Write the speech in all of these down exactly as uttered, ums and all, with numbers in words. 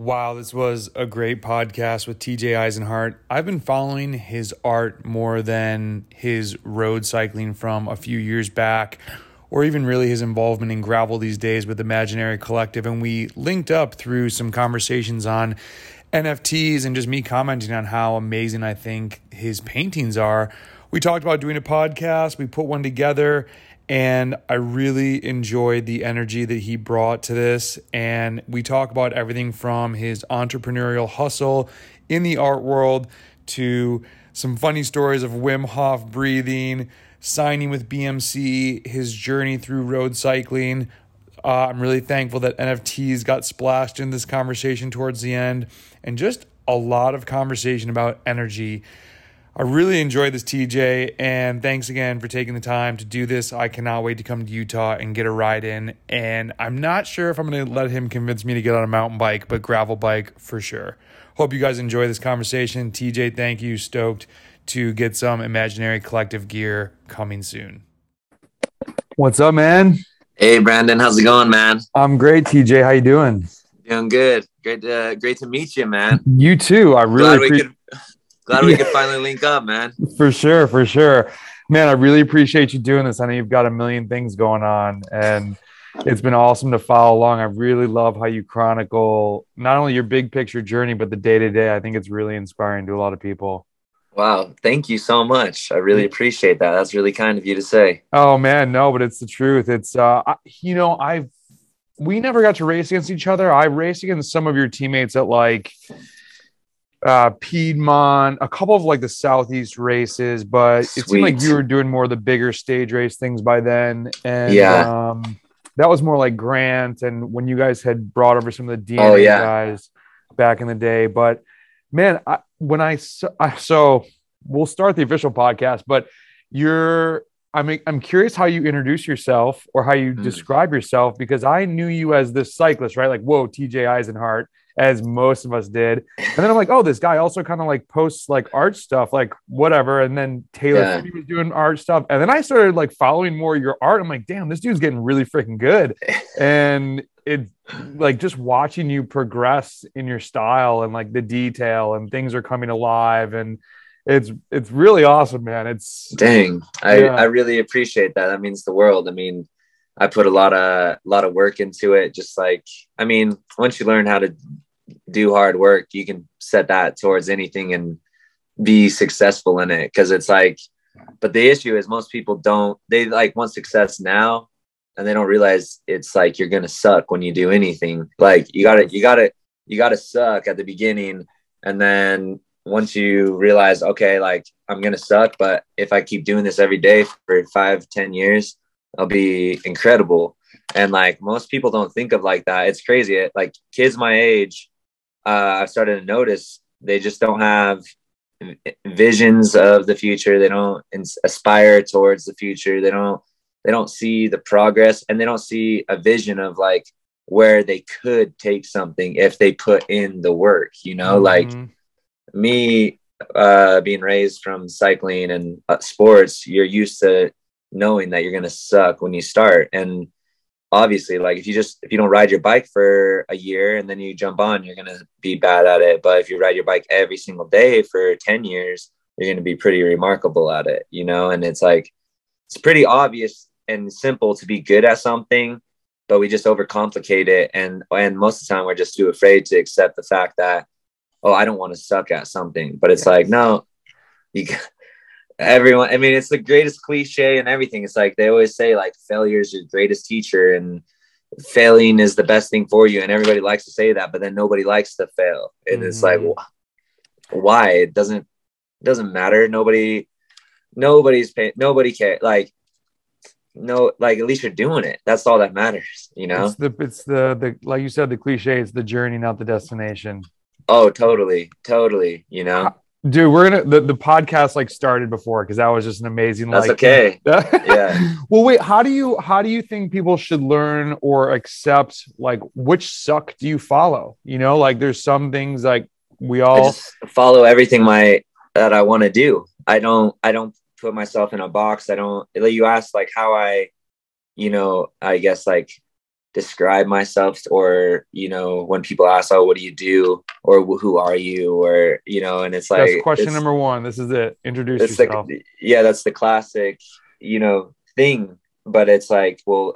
Wow, this was a great podcast with T J Eisenhart. I've been following his art more than his road cycling from a few years back, or even really his involvement in gravel these days with Imaginary Collective. And we linked up through some conversations on N F Ts and just me commenting on how amazing I think his paintings are. We talked about doing a podcast. We put one together. And I really enjoyed the energy that he brought to this. And we talk about everything from his entrepreneurial hustle in the art world to some funny stories of Wim Hof breathing, signing with B M C, his journey through road cycling. Uh, I'm really thankful that N F Ts got splashed in this conversation towards the end, and just a lot of conversation about energy. I really enjoyed this, T J, and thanks again for taking the time to do this. I cannot wait to come to Utah and get a ride in, and I'm not sure if I'm going to let him convince me to get on a mountain bike, but gravel bike for sure. Hope you guys enjoy this conversation. T J, thank you. Stoked to get some Imaginary Collective gear coming soon. What's up, man? Hey, Brandon. How's it going, man? I'm great, T J. How you doing? Doing good. Great, uh, great to meet you, man. You too. I really appreciate. Glad we could. Glad we could finally link up, man. For sure, for sure. Man, I really appreciate you doing this. I know you've got a million things going on, and it's been awesome to follow along. I really love how you chronicle not only your big picture journey, but the day-to-day. I think it's really inspiring to a lot of people. Wow. Thank you so much. I really appreciate that. That's really kind of you to say. Oh, man. No, but it's the truth. It's, uh, I, you know, I've, we never got to race against each other. I raced against some of your teammates at like, uh Piedmont, a couple of like the Southeast races, but Sweet. It seemed like you were doing more of the bigger stage race things by then. And yeah, um that was more like Grant and when you guys had brought over some of the D N A oh, yeah. guys back in the day. But man, I, when I, I so we'll start the official podcast, but you're I mean, I'm curious how you introduce yourself or how you mm. describe yourself, because I knew you as this cyclist, right? Like, whoa, T J Eisenhart, as most of us did. And then I'm like, oh, this guy also kind of like posts like art stuff, like whatever. And then Taylor yeah. Finney was doing art stuff. And then I started like following more of your art. I'm like, damn, this dude's getting really freaking good. And it like just watching you progress in your style and like the detail and things are coming alive. And it's, it's really awesome, man. It's dang. I, yeah. I really appreciate that. That means the world. I mean, I put a lot of, a lot of work into it. Just like, I mean, once you learn how to do hard work, you can set that towards anything and be successful in it. Cause it's like, but the issue is most people don't, they like want success now and they don't realize it's like, you're going to suck when you do anything. Like you gotta, you gotta, you gotta suck at the beginning. And then once you realize, okay, like I'm going to suck, but if I keep doing this every day for five, ten years, I'll be incredible. And like most people don't think of like that. It's crazy. It, like kids my age, uh, I've started to notice they just don't have visions of the future. They don't ins- aspire towards the future. They don't, they don't see the progress, and they don't see a vision of like where they could take something if they put in the work, you know, mm-hmm. like me, uh, being raised from cycling and uh, sports, you're used to knowing that you're going to suck when you start. And obviously, like if you just, if you don't ride your bike for a year and then you jump on, you're going to be bad at it. But if you ride your bike every single day for ten years, you're going to be pretty remarkable at it, you know? And it's like, it's pretty obvious and simple to be good at something, but we just overcomplicate it. And, and most of the time we're just too afraid to accept the fact that, oh, I don't want to suck at something. But it's like, no, you everyone, I mean, it's the greatest cliche and everything. It's like they always say like failure is your greatest teacher and failing is the best thing for you, and everybody likes to say that, but then nobody likes to fail. And mm-hmm. it's like, why? It doesn't it doesn't matter. Nobody nobody's pay, nobody cares. Like no, like at least you're doing it. That's all that matters, you know. It's the it's the the like you said, the cliche, it's the journey, not the destination. Oh, totally, totally, you know. Dude, we're gonna the, the podcast like started before because that was just an amazing. That's like, okay. Yeah. Well, wait. How do you how do you think people should learn or accept like which suck do you follow? You know, like there's some things like we all I just follow everything my that I want to do. I don't I don't put myself in a box. I don't. You ask like how I, you know, I guess like describe myself, or, you know, when people ask, oh, what do you do? Or who are you? Or, you know, and it's like, That's question it's, number one. This is it. Introduce it's yourself. like, yeah, that's the classic, you know, thing. But it's like, well,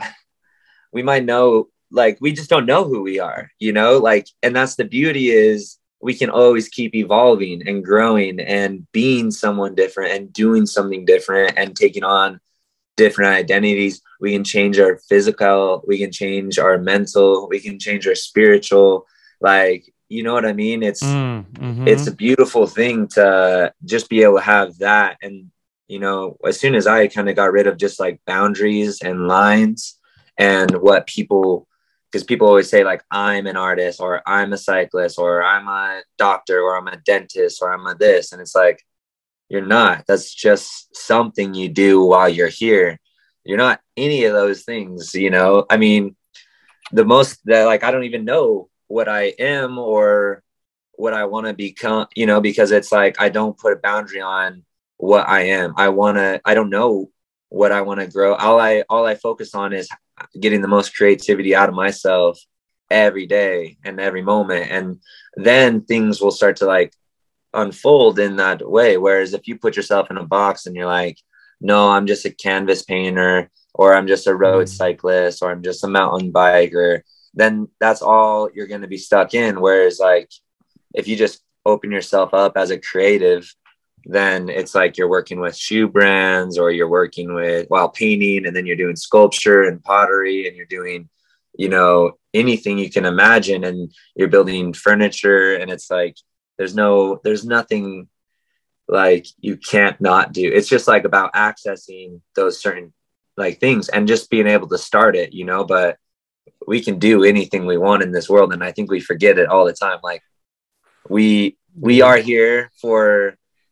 we might know, like, we just don't know who we are, you know, like, and that's the beauty, is we can always keep evolving and growing and being someone different and doing something different and taking on different identities. We can change our physical, we can change our mental, we can change our spiritual, like, you know what I mean? It's, mm, mm-hmm. it's a beautiful thing to just be able to have that. And, you know, as soon as I kind of got rid of just like boundaries and lines and what people, because people always say like, I'm an artist, or I'm a cyclist, or I'm a doctor, or I'm a dentist, or I'm a this. And it's like, you're not. That's just something you do while you're here. You're not any of those things, you know? I mean, the most that, like, I don't even know what I am or what I want to become, you know, because it's like, I don't put a boundary on what I am. I want to, I don't know what I want to grow. All I, all I focus on is getting the most creativity out of myself every day and every moment. And then things will start to like unfold in that way. Whereas if you put yourself in a box and you're like, no, I'm just a canvas painter, or I'm just a road cyclist, or I'm just a mountain biker, then that's all you're going to be stuck in. Whereas like, if you just open yourself up as a creative, then it's like you're working with shoe brands, or you're working with while painting, and then you're doing sculpture and pottery, and you're doing, you know, anything you can imagine, and you're building furniture. And it's like, there's no, there's nothing like you can't not do. It's just like about accessing those certain like things and just being able to start it, you know. But we can do anything we want in this world. And I think we forget it all the time. Like we, we are here for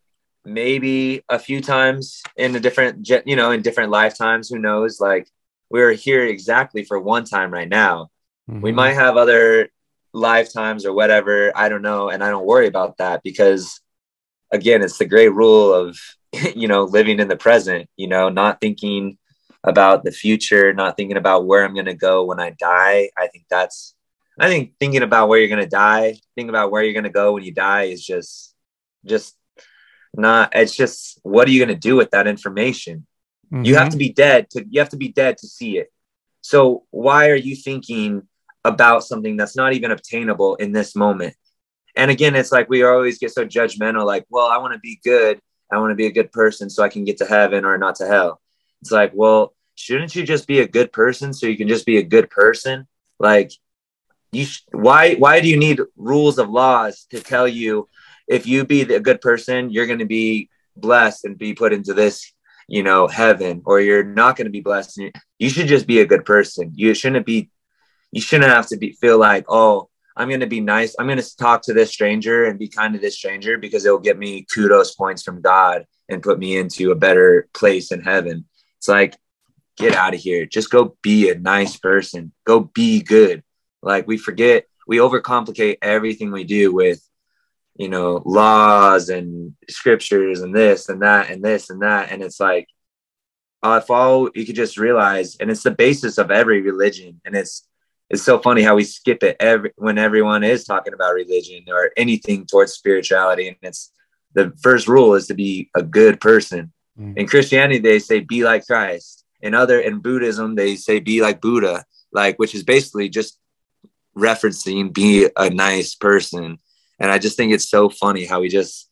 maybe a few times in a different, you know, in different lifetimes, who knows, like we're here exactly for one time right now. Mm-hmm. We might have other lifetimes or whatever, I don't know. And I don't worry about that, because again, it's the great rule of, you know, living in the present, you know, not thinking about the future, not thinking about where I'm going to go when I die. I think that's, I think thinking about where you're going to die, thinking about where you're going to go when you die is just, just not, it's just, what are you going to do with that information? Mm-hmm. You have to be dead to, you have to be dead to see it. So why are you thinking about something that's not even obtainable in this moment? And again, it's like, we always get so judgmental, like, well, I want to be good. I want to be a good person so I can get to heaven or not to hell. It's like, well, shouldn't you just be a good person so you can just be a good person? Like, you, sh- why, why do you need rules of laws to tell you if you be a good person, you're going to be blessed and be put into this, you know, heaven, or you're not going to be blessed? You should just be a good person. You shouldn't be, you shouldn't have to be, feel like, oh, I'm going to be nice. I'm going to talk to this stranger and be kind to this stranger because it'll get me kudos points from God and put me into a better place in heaven. It's like, get out of here. Just go be a nice person. Go be good. Like, we forget, we overcomplicate everything we do with, you know, laws and scriptures and this and that and this and that. And it's like, uh, if all you could just realize, and it's the basis of every religion. And it's, it's so funny how we skip it every, when everyone is talking about religion or anything towards spirituality. And it's, the first rule is to be a good person. Mm. In Christianity, they say, be like Christ. In other, in Buddhism, they say, be like Buddha, like, which is basically just referencing be a nice person. And I just think it's so funny how we just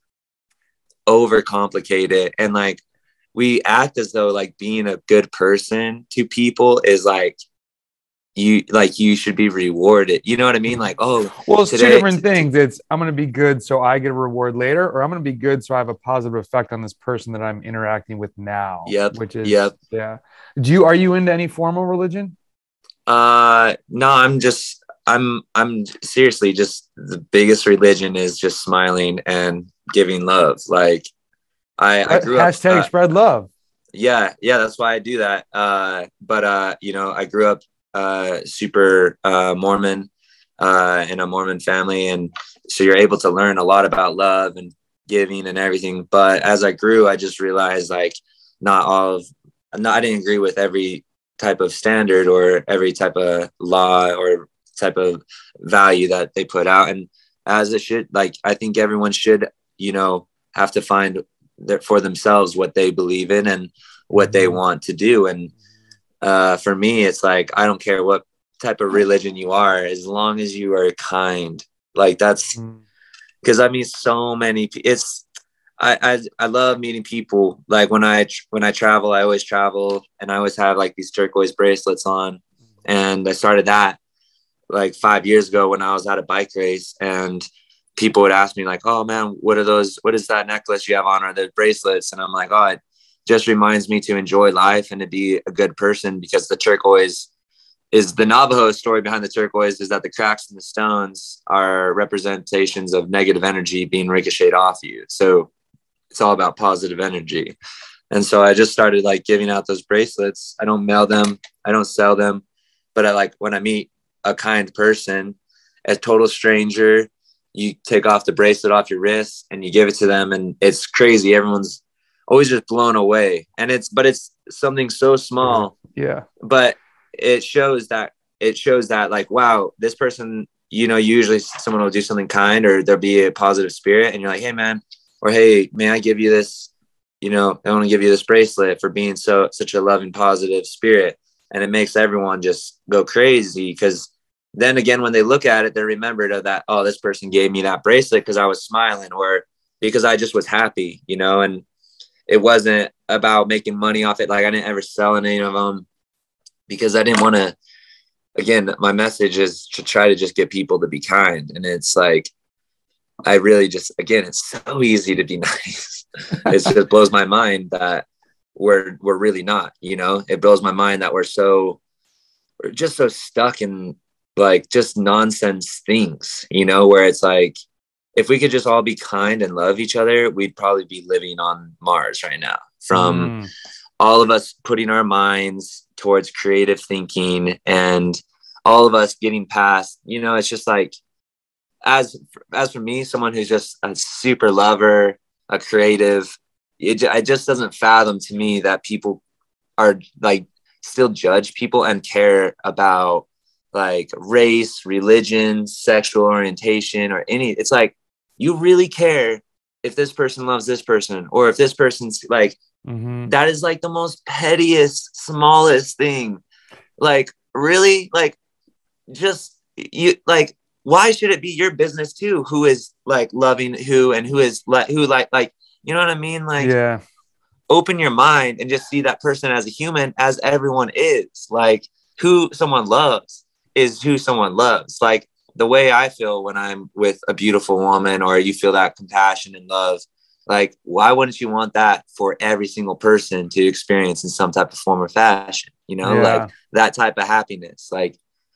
overcomplicate it. And like, we act as though like being a good person to people is like, you like, you should be rewarded. You know what I mean? Like, oh, well, it's today, two different t- things. It's, I'm going to be good so I get a reward later, or I'm going to be good so I have a positive effect on this person that I'm interacting with now. Yep. Which is, yep. yeah. Do you, are you into any formal religion? Uh, no, I'm just, I'm, I'm seriously just, the biggest religion is just smiling and giving love. Like I, I grew Hashtag up, uh, spread love. Yeah. Yeah. That's why I do that. Uh, but, uh, you know, I grew up, uh, super, uh, Mormon, uh, in a Mormon family. And so you're able to learn a lot about love and giving and everything. But as I grew, I just realized like not all of, not, I didn't agree with every type of standard or every type of law or type of value that they put out. And as it should, like, I think everyone should, you know, have to find that for themselves what they believe in and what they want to do. And uh, for me, it's like, I don't care what type of religion you are, as long as you are kind. Like, that's because I mean, so many, it's, I, I, I love meeting people. Like when I, when I travel, I always travel and I always have like these turquoise bracelets on. And I started that like five years ago when I was at a bike race, and people would ask me like, oh man, what are those? What is that necklace you have on, or the bracelets? And I'm like, oh, it just reminds me to enjoy life and to be a good person, because the turquoise is the Navajo story behind the turquoise is that the cracks in the stones are representations of negative energy being ricocheted off you. So it's all about positive energy. And so I just started like giving out those bracelets. I don't mail them, I don't sell them, but I like when I meet a kind person, a total stranger, you take off the bracelet off your wrist and you give it to them. And it's crazy. Everyone's always just blown away. And it's, but it's something so small. Yeah. But it shows that, it shows that like, wow, this person, you know, usually someone will do something kind or there'll be a positive spirit and you're like, hey man, or, hey, may I give you this, you know, I want to give you this bracelet for being so, such a loving, positive spirit. And it makes everyone just go crazy. Because then again, when they look at it, they're remembered of that, oh, this person gave me that bracelet because I was smiling or because I just was happy, you know, and it wasn't about making money off it. Like I didn't ever sell any of them because I didn't want to, again, my message is to try to just get people to be kind. And it's like, I really just, again, it's so easy to be nice. It just blows my mind that we're, we're really not, you know, it blows my mind that we're so, we're just so stuck in like just nonsense things, you know, where it's like, if we could just all be kind and love each other, we'd probably be living on Mars right now from mm. all of us putting our minds towards creative thinking and all of us getting past, you know, it's just like, as, as for me, someone who's just a super lover, a creative, it, it just doesn't fathom to me that people are like still judge people and care about like race, religion, sexual orientation, or any, it's like, you really care if this person loves this person, or if this person's like, mm-hmm. that is like the most pettiest, smallest thing. Like, really? Like, just you, like, why should it be your business too? Who is like loving who and who is like, who like, like, you know what I mean? Like, yeah. Open your mind and just see that person as a human, as everyone is. Like, who someone loves is who someone loves. Like, the way I feel when I'm with a beautiful woman, or you feel that compassion and love, like, why wouldn't you want that for every single person to experience in some type of form or fashion? You know, yeah. like that type of happiness. Like,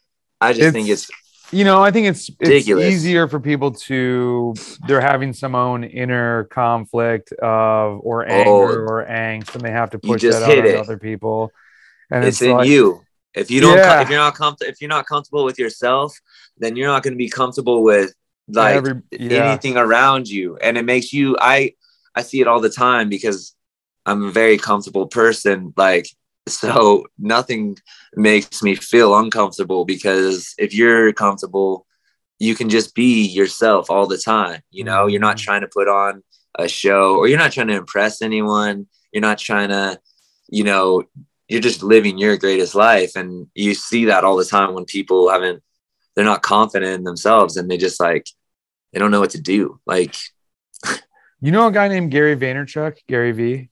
I just it's, think it's, you know, I think it's, it's ridiculous. easier for people to, they're having some own inner conflict of, or anger oh, or angst, and they have to push that out on it. Other people. And it's, it's in like, you. If you don't, yeah. if you're not comfortable, if you're not comfortable with yourself, then you're not going to be comfortable with like Every, yeah. anything around you. And it makes you, I, I see it all the time because I'm a very comfortable person. Like, so nothing makes me feel uncomfortable, because if you're comfortable, you can just be yourself all the time. You know, mm-hmm. you're not trying to put on a show, or you're not trying to impress anyone. You're not trying to, you know, you're just living your greatest life. And you see that all the time when people haven't, they're not confident in themselves, and they just like, they don't know what to do. Like, you know, a guy named Gary Vaynerchuk, Gary V.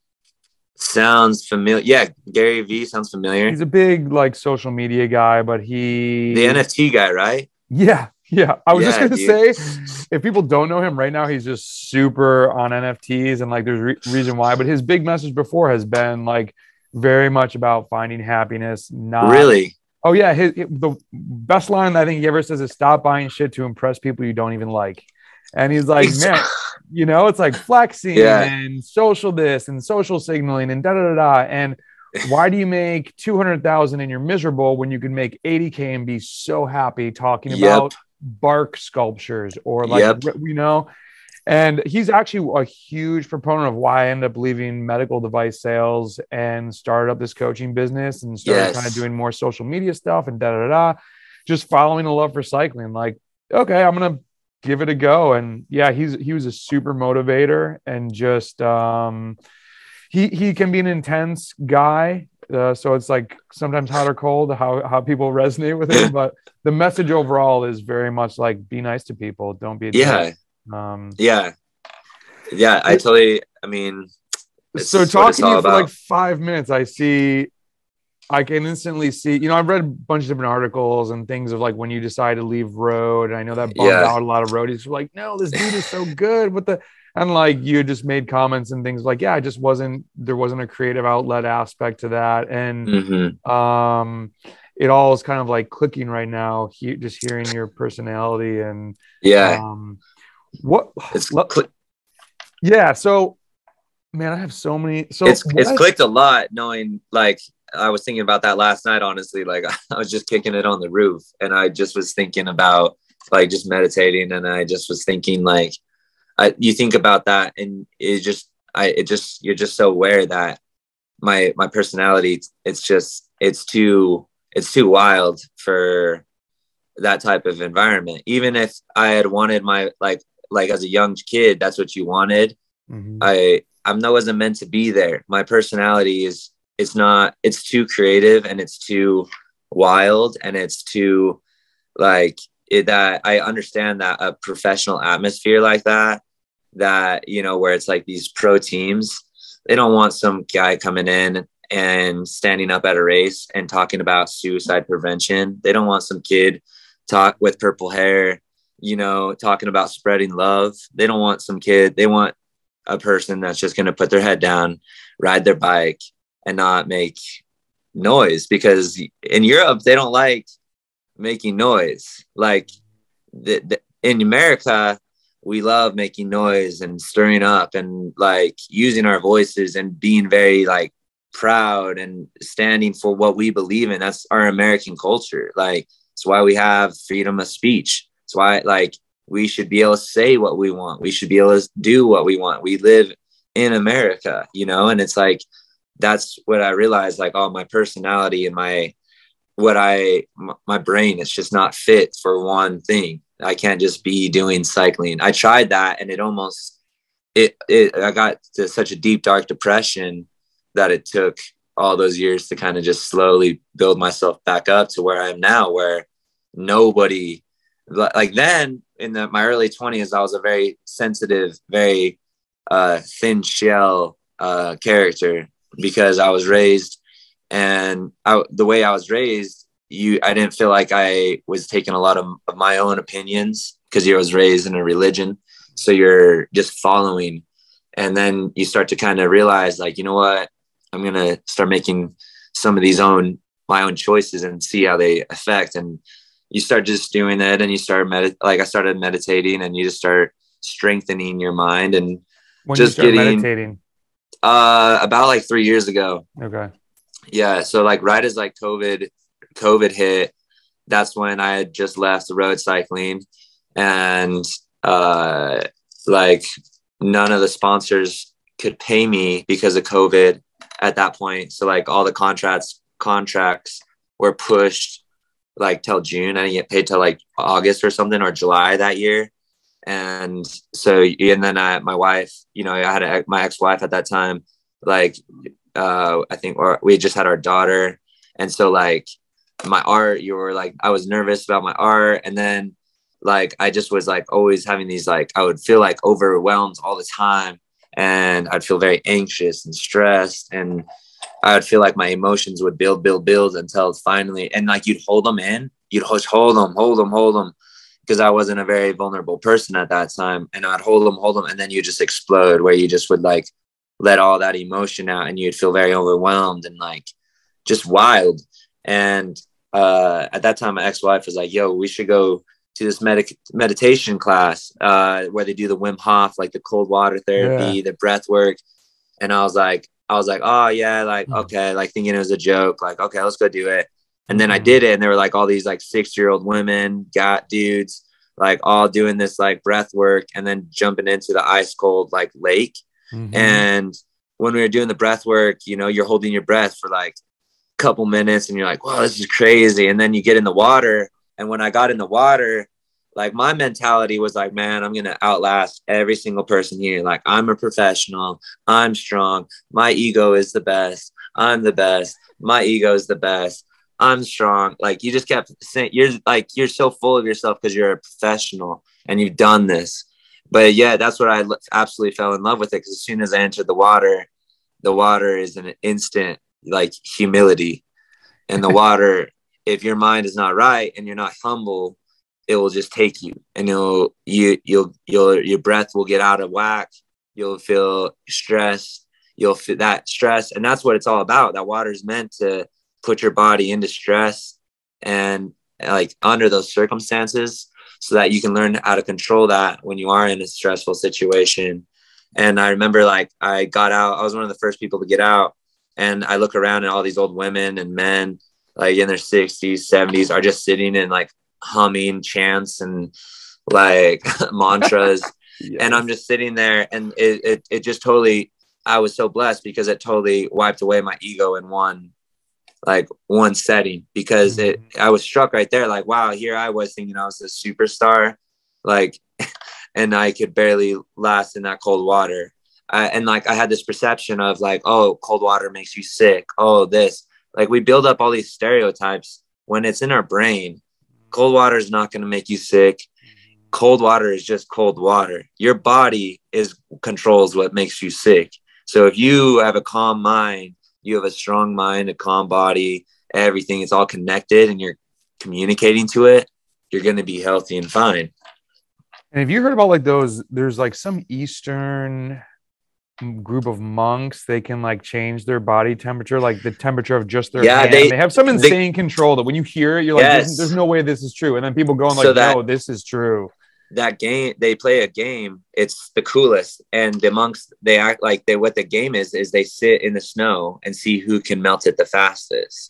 Sounds familiar. Yeah. Gary V sounds familiar. He's a big like social media guy, but he, the N F T guy, right? Yeah. Yeah. I was yeah, just going to dude. say, if people don't know him right now, he's just super on N F Ts, and like, there's a re- reason why, but his big message before has been like, very much about finding happiness. Not really. Oh yeah. His, the best line I think he ever says is, stop buying shit to impress people you don't even like. And he's like, man, you know, it's like flexing yeah. and social this and social signaling and da da da da. And why do you make two hundred thousand and you're miserable when you can make eighty K and be so happy talking yep. about bark sculptures or like, yep. you know, And he's actually a huge proponent of why I ended up leaving medical device sales and started up this coaching business and started Yes. kind of doing more social media stuff and da da da. Just following a love for cycling. Like, okay, I'm gonna give it a go. And yeah, he's he was a super motivator and just um, he he can be an intense guy. Uh, so it's like sometimes hot or cold how how people resonate with him. But the message overall is very much like be nice to people, don't be a Yeah. dick. Um, yeah. Yeah. I totally, I mean, it's so what it's talking to all you for about. like five minutes, I see, I can instantly see, you know, I've read a bunch of different articles and things of like when you decide to leave road. And I know that bummed Yeah. out a lot of roadies who were like, no, this dude is so good with the, and like you just made comments and things like, yeah, I just wasn't, there wasn't a creative outlet aspect to that. And Mm-hmm. um, it all is kind of like clicking right now, he, just hearing your personality and Yeah. um, what, It's, le- cl- yeah. So, man, I have so many. So it's, what it's I- clicked a lot knowing, like, I was thinking about that last night, honestly. Like, I was just kicking it on the roof and I just was thinking about like just meditating. And I just was thinking like, I, you think about that and it just, I, it just, you're just so aware that my, my personality, it's just, it's too, it's too wild for that type of environment. Even if I had wanted my, like, like as a young kid, that's what you wanted. Mhm. I, I'm not wasn't meant to be there. My personality is, it's not, it's too creative and it's too wild and it's too like it, that I understand that a professional atmosphere like that, that, you know, where it's like these pro teams, they don't want some guy coming in and standing up at a race and talking about suicide prevention. They don't want some kid talk with purple hair, you know, talking about spreading love. They don't want some kid. They want a person that's just going to put their head down, ride their bike and not make noise, because in Europe, they don't like making noise. Like the, the, in America, we love making noise and stirring up and like using our voices and being very like proud and standing for what we believe in. That's our American culture. Like, it's why we have freedom of speech. It's why like we should be able to say what we want. We should be able to do what we want. We live in America, you know? And it's like, that's what I realized, like, oh, my personality and my, what I, my brain is just not fit for one thing. I can't just be doing cycling. I tried that and it almost, it, it, I got to such a deep, dark depression that it took all those years to kind of just slowly build myself back up to where I am now, where nobody, like then in the, my early twenties, I was a very sensitive, very uh, thin shell uh, character, because I was raised and I, the way I was raised, you, I didn't feel like I was taking a lot of, of my own opinions, because you was raised in a religion. So you're just following. And then you start to kind of realize like, you know what, I'm going to start making some of these own, my own choices and see how they affect. And you start just doing it and you start med- like I started meditating and you just start strengthening your mind and when just you start getting, meditating. Uh, about like three years ago. Okay. Yeah. So like right as like COVID, COVID hit, that's when I had just left the road cycling, and uh, like none of the sponsors could pay me because of COVID at that point. So like all the contracts contracts were pushed like till June. I didn't get paid till like August or something, or July that year. And so, and then I, my wife, you know, I had a, my ex-wife at that time, like, uh, I think or we just had our daughter. And so like my art, you were like, I was nervous about my art. And then like, I just was like always having these, like, I would feel like overwhelmed all the time. And I'd feel very anxious and stressed. And I would feel like my emotions would build, build, build until finally, and like, you'd hold them in, you'd hold, hold them, hold them, hold them. Because I wasn't a very vulnerable person at that time. And I'd hold them, hold them. And then you just explode, where you just would like let all that emotion out and you'd feel very overwhelmed and like just wild. And uh, at that time, my ex-wife was like, yo, we should go to this med- meditation class uh, where they do the Wim Hof, like the cold water therapy, Yeah. the breath work. And I was like, I was like, oh yeah, like, okay. Like thinking it was a joke, like, okay, let's go do it. And then I did it. And there were like all these like six year old women, got dudes, like all doing this like breath work and then jumping into the ice cold like lake. Mm-hmm. And when we were doing the breath work, you know, you're holding your breath for like a couple minutes and you're like, wow, this is crazy. And then you get in the water. And when I got in the water, like my mentality was like, man, I'm going to outlast every single person here. Like, I'm a professional. I'm strong. My ego is the best. I'm the best. My ego is the best. I'm strong. Like, you just kept saying, you're like, you're so full of yourself because you're a professional and you've done this. But yeah, that's what I absolutely fell in love with it. Because as soon as I entered the water, the water is an instant like humility. And the water, if your mind is not right and you're not humble, it will just take you, and you'll you you'll you'll your breath will get out of whack. You'll feel stressed. You'll feel that stress, and that's what it's all about. That water is meant to put your body into stress and like under those circumstances, so that you can learn how to control that when you are in a stressful situation. And I remember like I got out. I was one of the first people to get out, and I look around and all these old women and men like in their sixties, seventies are just sitting in like humming chants and like mantras. Yes. And I'm just sitting there, and it, it it just totally, I was so blessed because it totally wiped away my ego in one like one setting, because it I was struck right there like, wow, here I was thinking I was a superstar, like and I could barely last in that cold water. Uh, and like I had this perception of like, oh, cold water makes you sick, oh this, like we build up all these stereotypes when it's in our brain. Cold water is not going to make you sick. Cold water is just cold water. Your body is controls what makes you sick. So if you have a calm mind, you have a strong mind, a calm body, everything is all connected and you're communicating to it, you're going to be healthy and fine. And have you heard about like those, there's like some Eastern group of monks, they can like change their body temperature, like the temperature of just their yeah, hand. They, they have some insane they, control that when you hear it, you're like, yes. there's, there's no way this is true. And then people go and like, so that, no, this is true. That game, they play a game, it's the coolest. And the monks, they act like they, what the game is, is they sit in the snow and see who can melt it the fastest.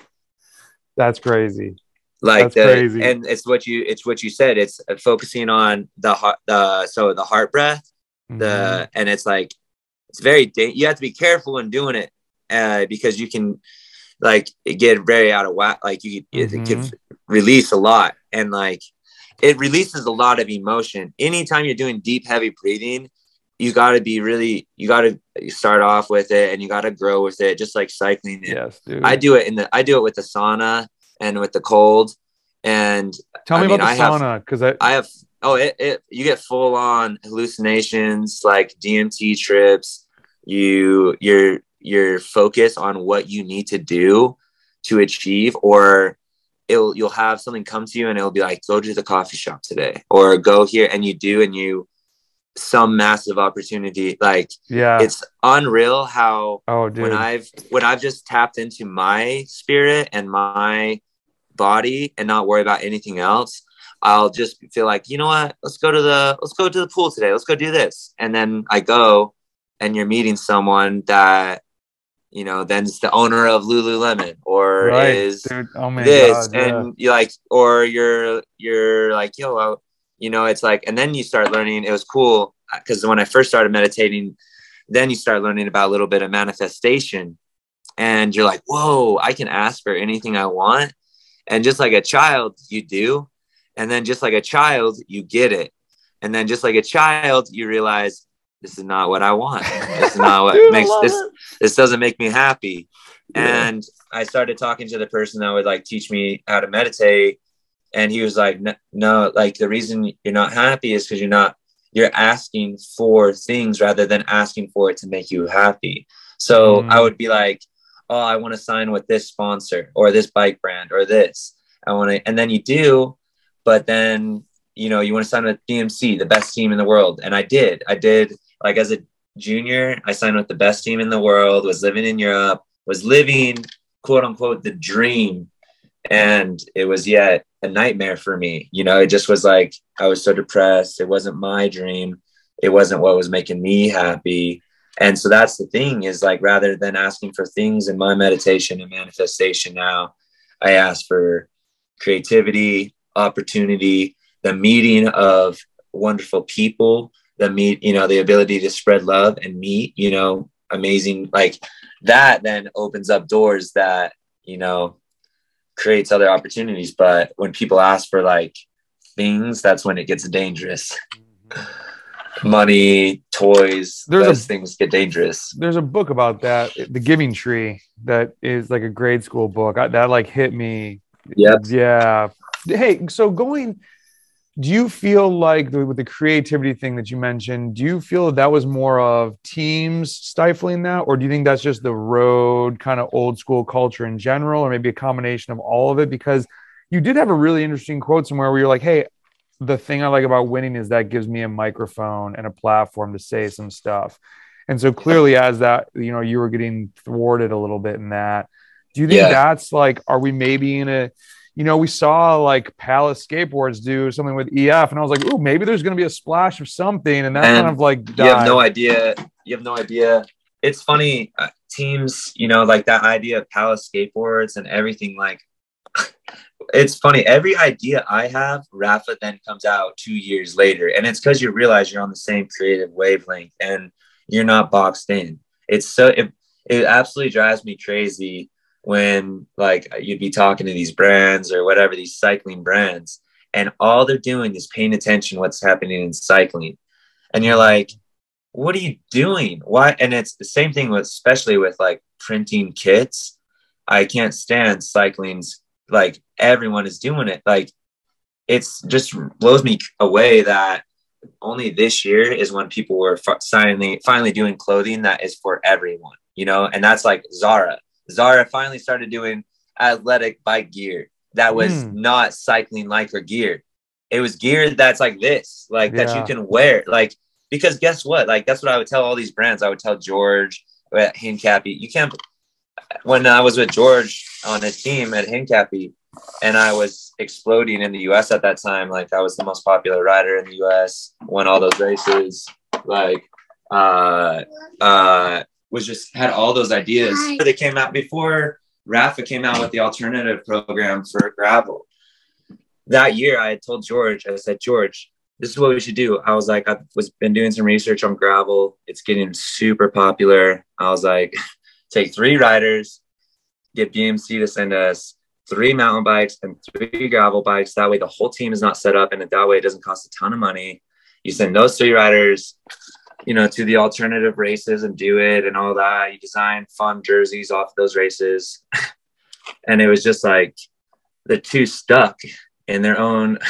That's crazy. Like That's the, crazy. And it's what you, it's what you said. It's focusing on the heart, the, so the heart breath, the, mm-hmm. and it's like, it's very, da- you have to be careful when doing it uh, because you can like get very out of whack. Like you mm-hmm. it can release a lot, and like it releases a lot of emotion. Anytime you're doing deep, heavy breathing, you got to be really, you got to start off with it and you got to grow with it. Just like cycling. Yes, dude. I do it in the, I do it with the sauna and with the cold. And tell me I mean, about the I sauna. Have, Cause I, I have, Oh, it, it you get full on hallucinations, like D M T trips. You you're you're focused on what you need to do to achieve, or it'll you'll have something come to you and it'll be like, go to the coffee shop today, or go here, and you do, and you some massive opportunity. Like, yeah, it's unreal how oh, dude. when I've when I've just tapped into my spirit and my body and not worry about anything else, I'll just feel like, you know what, let's go to the, let's go to the pool today. Let's go do this. And then I go and you're meeting someone that, you know, then's the owner of Lululemon or right, is dude. Oh my this. God, yeah. And you like, or you're, you're like, yo, well, you know, it's like, and then you start learning. It was cool because when I first started meditating, then you start learning about a little bit of manifestation, and you're like, whoa, I can ask for anything I want. And just like a child, you do. And then just like a child, you get it. And then just like a child, you realize this is not what I want. This is not what Dude, makes this, it. this doesn't make me happy. Yeah. And I started talking to the person that would like teach me how to meditate. And he was like, no, no like the reason you're not happy is because you're not, you're asking for things rather than asking for it to make you happy. So mm. I would be like, oh, I want to sign with this sponsor or this bike brand or this. I want to, and then you do. But then, you know, you want to sign with D M C, the best team in the world. And I did. I did. Like as a junior, I signed with the best team in the world, was living in Europe, was living, quote unquote, the dream. And it was yet a nightmare for me. You know, it just was like, I was so depressed. It wasn't my dream. It wasn't what was making me happy. And so that's the thing is like, rather than asking for things in my meditation and manifestation now, I ask for creativity, opportunity, the meeting of wonderful people, the meet, you know, the ability to spread love and meet, you know, amazing, like that then opens up doors that, you know, creates other opportunities. But when people ask for like things, that's when it gets dangerous. Money, toys, there's those a, things get dangerous. There's a book about that, The Giving Tree, that is like a grade school book. I, that like hit me. Yep. Yeah. Hey, so going, do you feel like the, with the creativity thing that you mentioned, do you feel that, that was more of teams stifling that? Or do you think that's just the road kind of old school culture in general, or maybe a combination of all of it? Because you did have a really interesting quote somewhere where you're like, hey, the thing I like about winning is that gives me a microphone and a platform to say some stuff. And so clearly as that, you know, you were getting thwarted a little bit in that. Do you think yeah. that's like, are we maybe in a, you know, we saw like Palace Skateboards do something with E F and I was like, oh, maybe there's going to be a splash of something. And that and kind of like died. You have no idea. You have no idea. It's funny. Uh, teams, you know, like that idea of Palace Skateboards and everything, like, it's funny. Every idea I have, Rafa then comes out two years later. And it's because you realize you're on the same creative wavelength and you're not boxed in. It's so, it, it absolutely drives me crazy when like you'd be talking to these brands or whatever, these cycling brands, and all they're doing is paying attention to what's happening in cycling. And you're like, what are you doing? Why? And it's the same thing with, especially with like printing kits. I can't stand cycling's, like everyone is doing it. Like it's just blows me away that only this year is when people were f- finally finally doing clothing that is for everyone, you know. And that's like Zara. Zara finally started doing athletic bike gear that was mm. not cycling Lycra gear. It was gear that's like this, like yeah. that you can wear. Like, because guess what? Like that's what I would tell all these brands. I would tell George at Hincapie, you can't. When I was with George on his team at Hincapie and I was exploding in the U S at that time, like I was the most popular rider in the U S, won all those races, like uh uh was just had all those ideas. They came out before Rafa came out with the alternative program for gravel. That year I had told George, I said, George, this is what we should do. I was like, I've was been doing some research on gravel. It's getting super popular. I was like, take three riders, get B M C to send us three mountain bikes and three gravel bikes. That way the whole team is not set up, and that way it doesn't cost a ton of money. You send those three riders, you know, to the alternative races and do it and all that. You design fun jerseys off those races. And it was just like the two stuck in their own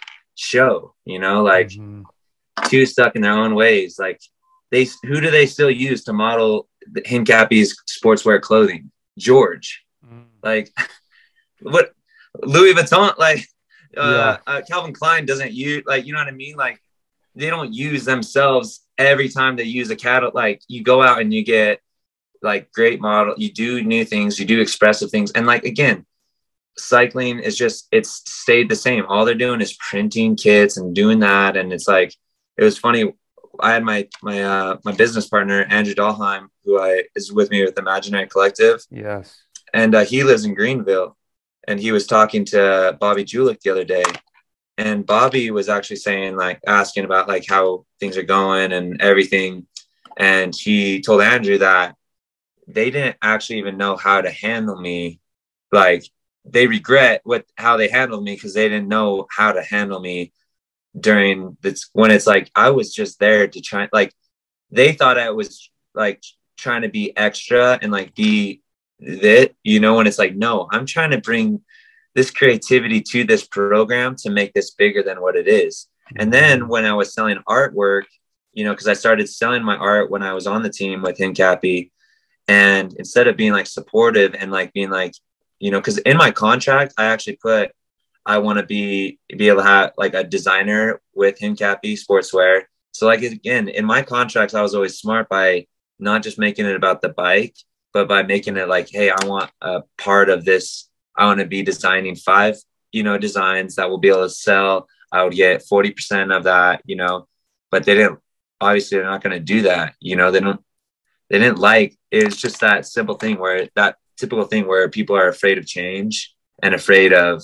show, you know, like mm-hmm. two stuck in their own ways. Like they, who do they still use to model Hincapie's sportswear clothing? George. Mm. Like what? Louis Vuitton, like uh, yeah. uh Calvin Klein doesn't use, like, you know what I mean? Like they don't use themselves every time they use a catalog. Like you go out and you get like great model, you do new things, you do expressive things. And like, again, cycling is just, it's stayed the same. All they're doing is printing kits and doing that. And it's like, it was funny. I had my my uh, my business partner Andrew Dahlheim, who I is with me with Imaginary Collective. Yes, and uh, he lives in Greenville, and he was talking to Bobby Julich the other day, and Bobby was actually saying, like, asking about like how things are going and everything, and he told Andrew that they didn't actually even know how to handle me. Like they regret what how they handled me because they didn't know how to handle me during this, when it's like I was just there to try, like they thought I was like trying to be extra and like be that, you know, and it's like, no, I'm trying to bring this creativity to this program to make this bigger than what it is. And then when I was selling artwork, you know, because I started selling my art when I was on the team with Hincapie, and instead of being like supportive and like being like, you know, because in my contract I actually put I want to be be able to have like a designer with Hincapie Sportswear. So like, again, in my contracts, I was always smart by not just making it about the bike, but by making it like, hey, I want a part of this. I want to be designing five, you know, designs that will be able to sell. I would get forty percent of that, you know, but they didn't, obviously they're not going to do that. You know, they don't, they didn't like, it's just that simple thing where that typical thing where people are afraid of change and afraid of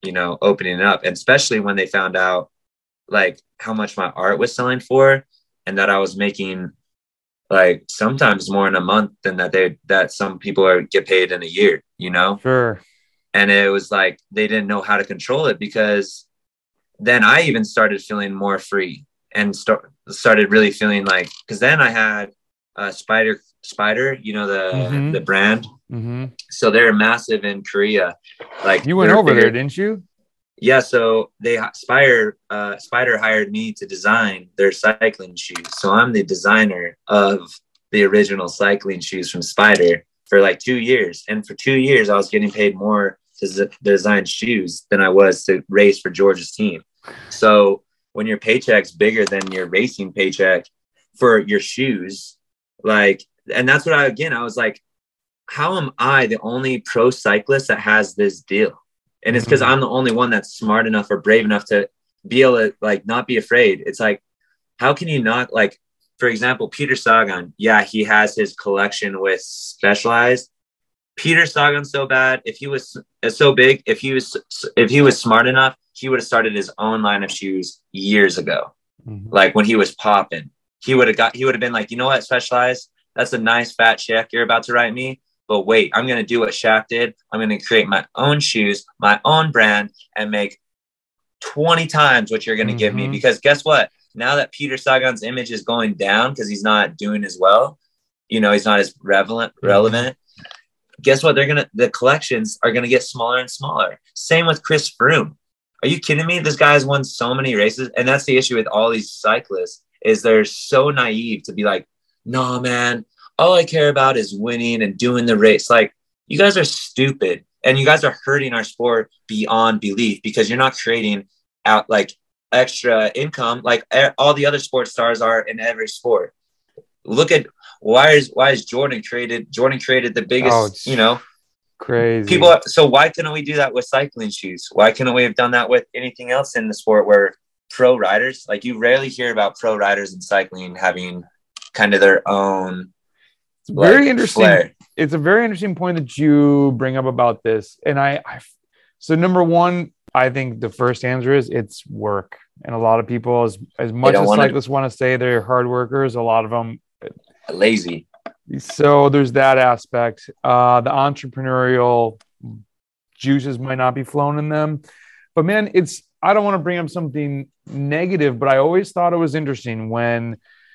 you know, opening up, and especially when they found out like how much my art was selling for, and that I was making like sometimes more in a month than that they that some people are get paid in a year, you know? Sure. And it was like they didn't know how to control it, because then I even started feeling more free and start, started really feeling like, because then I had uh, Spider Spider, you know, the Mm-hmm. the brand. Mm-hmm. So they're massive in Korea. Like you went over there, didn't you? Yeah. So they Spider uh, Spider hired me to design their cycling shoes. So I'm the designer of the original cycling shoes from Spider for like two years. And for two years, I was getting paid more to z- design shoes than I was to race for Georgia's team. So when your paycheck's bigger than your racing paycheck for your shoes, like, and that's what I, again, I was like, how am I the only pro cyclist that has this deal? And it's because Mm-hmm. I'm the only one that's smart enough or brave enough to be able to like not be afraid. It's like, how can you not, like, for example, Peter Sagan, yeah, he has his collection with Specialized. Peter Sagan's so bad. If he was uh, so big, if he was if he was smart enough, he would have started his own line of shoes years ago. Mm-hmm. Like when he was popping, he would have got he would have been like, you know what, Specialized, that's a nice fat check you're about to write me. But wait, I'm gonna do what Shaq did. I'm gonna create my own shoes, my own brand, and make twenty times what you're gonna Mm-hmm. give me. Because guess what? Now that Peter Sagan's image is going down because he's not doing as well, you know, he's not as relevant, Mm-hmm. relevant. Guess what? They're going to, the collections are going to get smaller and smaller. Same with Chris Froome. Are you kidding me? This guy's won so many races. And that's the issue with all these cyclists, is they're so naive to be like, no, man, all I care about is winning and doing the race. Like, you guys are stupid, and you guys are hurting our sport beyond belief, because you're not creating out like extra income like all the other sports stars are in every sport. Look at why is why is Jordan created Jordan created the biggest, oh, you know, crazy people are, so why couldn't we do that with cycling shoes? Why couldn't we have done that with anything else in the sport where pro riders, like, you rarely hear about pro riders in cycling having kind of their own it's very like, interesting flair. It's a very interesting point that you bring up about this. And I, I so number one, I think the first answer is it's work. And a lot of people, as, as much as cyclists want to say they're hard workers, a lot of them lazy. So there's that aspect. Uh, the entrepreneurial juices might not be flowing in them. But man, it's, I don't want to bring up something negative, but I always thought it was interesting when,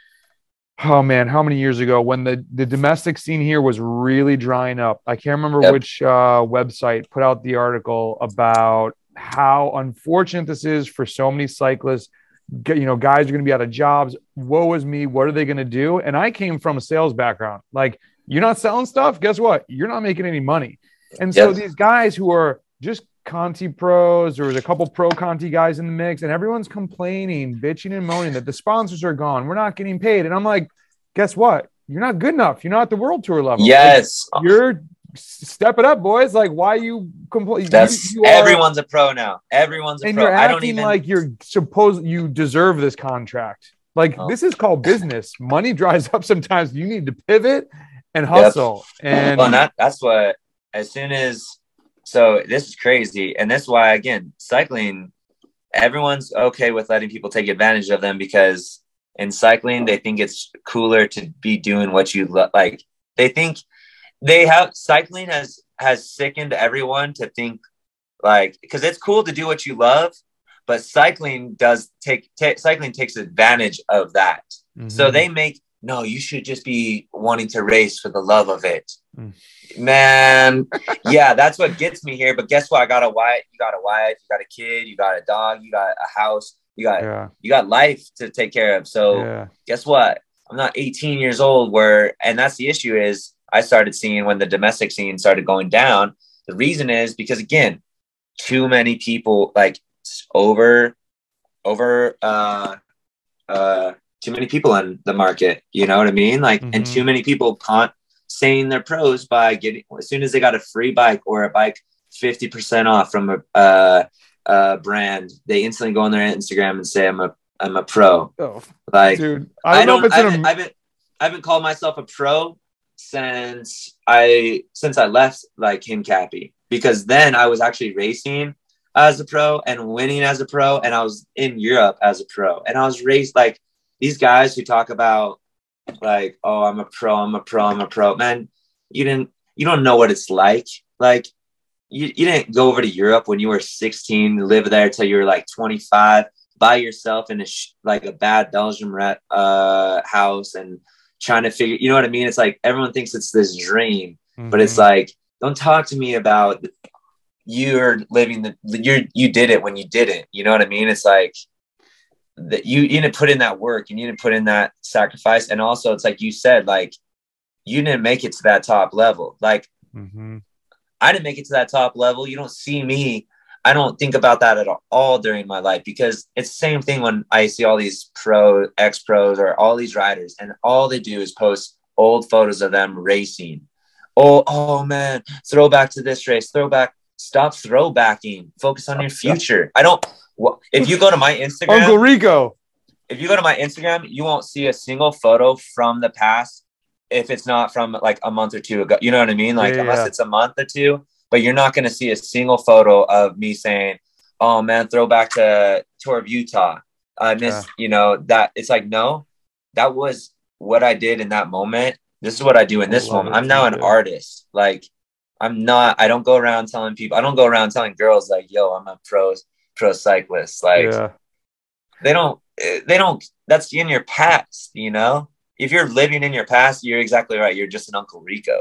oh man, how many years ago when the, the domestic scene here was really drying up. I can't remember Yep. which uh, website put out the article about how unfortunate this is for so many cyclists. You know, guys are going to be out of jobs. Woe is me. What are they going to do? And I came from a sales background. Like, you're not selling stuff. Guess what? You're not making any money. And so Yep. these guys who are just Conti pros, there was a couple pro Conti guys in the mix, and everyone's complaining, bitching and moaning that the sponsors are gone. We're not getting paid. And I'm like, guess what? You're not good enough. You're not at the world tour level. Yes. Like, you're step it up, boys. Like, why you complain? That's you, you everyone's a pro now. Everyone's a and pro. you're I acting don't even like you're supposed you deserve this contract. Like, oh. This is called business. Money dries up sometimes. You need to pivot and hustle. Yep. And, well, and that, that's what, as soon as, so this is crazy. And that's why, again, cycling, everyone's okay with letting people take advantage of them, because in cycling, they think it's cooler to be doing what you lo- like. They think they have cycling has, has sickened everyone to think like, because it's cool to do what you love, but cycling does take, t- cycling takes advantage of that. Mm-hmm. So they make, no, you should just be wanting to race for the love of it. Mm. Man, yeah, that's what gets me here. But guess what? I got a wife, you got a wife, you got a kid, you got a dog, you got a house, you got yeah. you got life to take care of. So yeah. guess what? I'm not eighteen years old where, and that's the issue is I started seeing when the domestic scene started going down. The reason is because, again, too many people like over, over, uh, uh, too many people in the market. You know what I mean? Like, mm-hmm. and too many people can't saying they're pros by getting, as soon as they got a free bike or a bike fifty percent off from a, uh, a brand, they instantly go on their Instagram and say, I'm a, I'm a pro. Oh, like, dude, I don't, I don't know if it's I in haven't, a... I haven't, I haven't called myself a pro since I, since I left like King Cappy, because then I was actually racing. as a pro and winning as a pro. And I was in Europe as a pro. And I was raised like these guys who talk about like, oh, I'm a pro, I'm a pro, I'm a pro. Man, you didn't, you don't know what it's like. Like you, you didn't go over to Europe when you were sixteen, live there till you were like twenty-five, by yourself in a sh- like a bad Belgium rat, uh, house and trying to figure, you know what I mean? It's like everyone thinks it's this dream, mm-hmm. but it's like, don't talk to me about you're living the you're you did it when you did it. You know what I mean? It's like that you, you need to put in that work, you need to put in that sacrifice. And also it's like you said, like you didn't make it to that top level. Like mm-hmm. I didn't make it to that top level. You don't see me. I don't think about that at all during my life, because it's the same thing when I see all these pro ex pros or all these riders, and all they do is post old photos of them racing. Oh, oh man, throwback to this race, throwback. Stop throwbacking. Focus on your future. I don't, if you go to my Instagram, Uncle Rico, if you go to my Instagram, you won't see a single photo from the past if it's not from like a month or two ago. You know what I mean? Like, yeah, unless yeah. it's a month or two. But you're not going to see a single photo of me saying, oh, man, throwback to Tour of Utah. I miss, yeah. you know, that. It's like, no, that was what I did in that moment. This is what I do in this moment. I'm now an artist. Like, I'm not, I don't go around telling people, I don't go around telling girls like, yo, I'm a pro, pro cyclist. Like, yeah. they don't, they don't, that's in your past, you know? If you're living in your past, you're exactly right. You're just an Uncle Rico.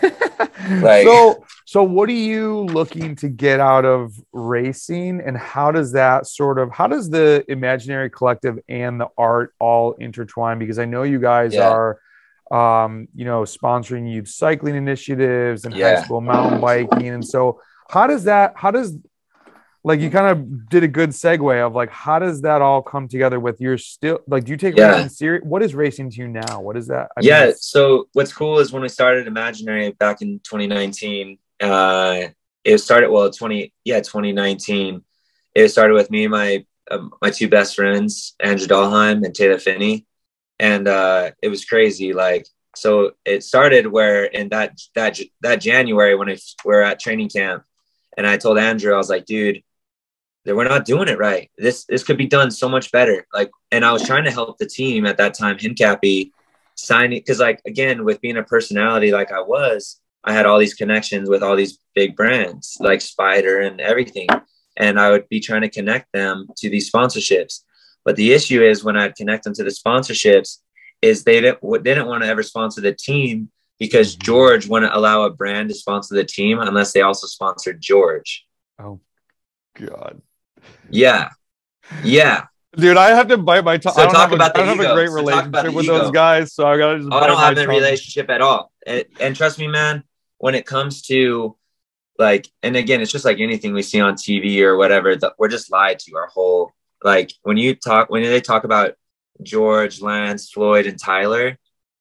Like, so so what are you looking to get out of racing, and how does that sort of how does the Imaginary Collective and the art all intertwine? Because I know you guys yeah. are um you know sponsoring youth cycling initiatives and yeah. high school mountain biking, and so how does that how does like you kind of did a good segue of like how does that all come together with your still like do you take yeah. racing serious? What is racing to you now? What is that? I yeah mean, so what's cool is when we started Imaginary back in twenty nineteen, uh it started well twenty yeah twenty nineteen. It started with me and my um, my two best friends, Andrew Dahlheim and Taylor Finney, and uh it was crazy. Like, so it started where in that that that January when it, we're at training camp, and I told Andrew, I was like, dude, that we're not doing it right. This this could be done so much better. Like, and I was trying to help the team at that time, Hincapie, signing, because like again, with being a personality like I was, I had all these connections with all these big brands like Spider and everything, and I would be trying to connect them to these sponsorships. But the issue is when I'd connect them to the sponsorships, is they didn't they didn't want to ever sponsor the team, because George wouldn't allow a brand to sponsor the team unless they also sponsored George. Oh God. Yeah. Yeah. Dude, I have to bite my tongue. So I don't talk have, about a, I the don't have a great relationship with ego. those guys, so I gotta just. Oh, I don't have a tongue. relationship at all. And, and trust me, man, when it comes to like, and again, it's just like anything we see on T V or whatever, the, we're just lied to our whole, like when you talk, when they talk about George, Lance, Floyd, and Tyler,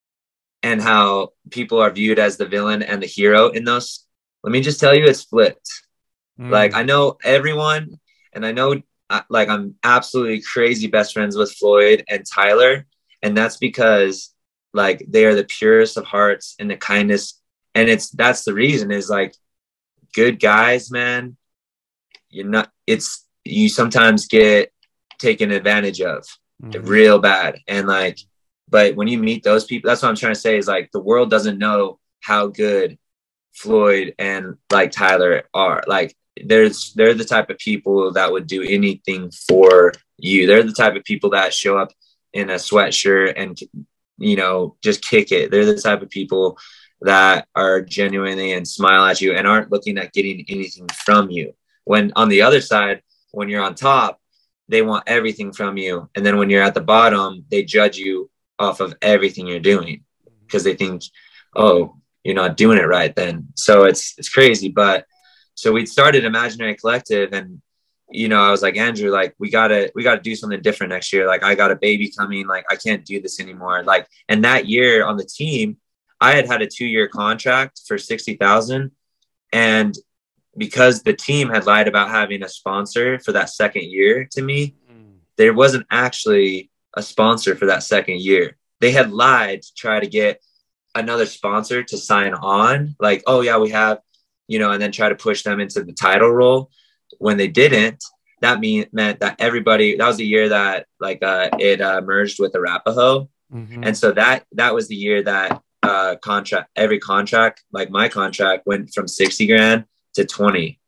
and how people are viewed as the villain and the hero in those, let me just tell you, it's flipped. Mm. Like, I know everyone, and I know uh, like I'm absolutely crazy best friends with Floyd and Tyler. And that's because like they are the purest of hearts and the kindest. And it's, that's the reason is like good guys, man. You're not, it's, you sometimes get taken advantage of mm-hmm. real bad. And like, but when you meet those people, that's what I'm trying to say is like the world doesn't know how good Floyd and like Tyler are. Like, there's they're the type of people that would do anything for you. They're the type of people that show up in a sweatshirt and, you know, just kick it. They're the type of people that are genuinely and smile at you and aren't looking at getting anything from you. When on the other side, when you're on top, they want everything from you. And then when you're at the bottom, they judge you off of everything you're doing because they think, oh, you're not doing it right then. So it's it's crazy. But so we started Imaginary Collective, and, you know, I was like, Andrew, like, we gotta, we gotta do something different next year. Like, I got a baby coming, like, I can't do this anymore. Like, and that year on the team, I had had a two year contract for sixty thousand. And because the team had lied about having a sponsor for that second year to me, mm. there wasn't actually a sponsor for that second year. They had lied to try to get another sponsor to sign on. Like, oh yeah, we have, you know, and then try to push them into the title role. when they didn't, that mean meant that everybody, that was the year that like uh, it uh, merged with Arapahoe. Mm-hmm. And so that that was the year that uh, contract, every contract, like my contract went from sixty grand to twenty.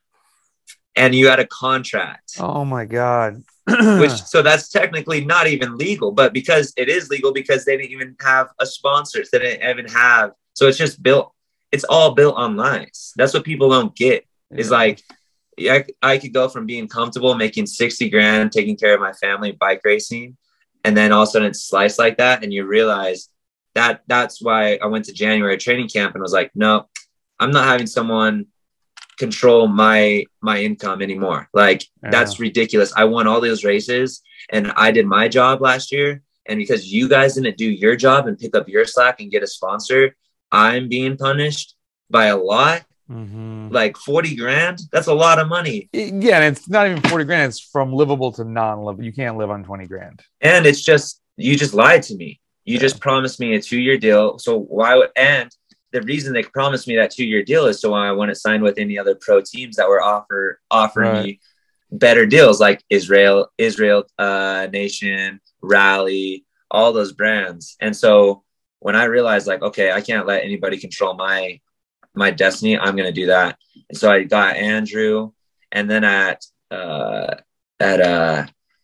And you had a contract. Oh my God. Which, so that's technically not even legal, but because it is legal, because they didn't even have a sponsor, they didn't even have, so it's just built, it's all built on lies. That's what people don't get. Yeah. Is like, I, I could go from being comfortable, making sixty grand, taking care of my family, bike racing, and then all of a sudden it's sliced like that. And you realize that that's why I went to January training camp and was like, no, I'm not having someone control my my income anymore. Like yeah. That's ridiculous. I won all those races and I did my job last year, and because you guys didn't do your job and pick up your slack and get a sponsor, I'm being punished by a lot. Mm-hmm. Like forty grand, that's a lot of money. Yeah, and it's not even forty grand, it's from livable to non-livable. You can't live on twenty grand. And it's just, you just lied to me. You yeah. just promised me a two-year deal. So why would, and the reason they promised me that two-year deal is so I wouldn't sign with any other pro teams that were offer offering right. me better deals, like Israel, Israel uh, Nation, Rally, all those brands. And so when I realized, like, okay, I can't let anybody control my my destiny, I'm going to do that. And so I got Andrew, and then at uh, at uh,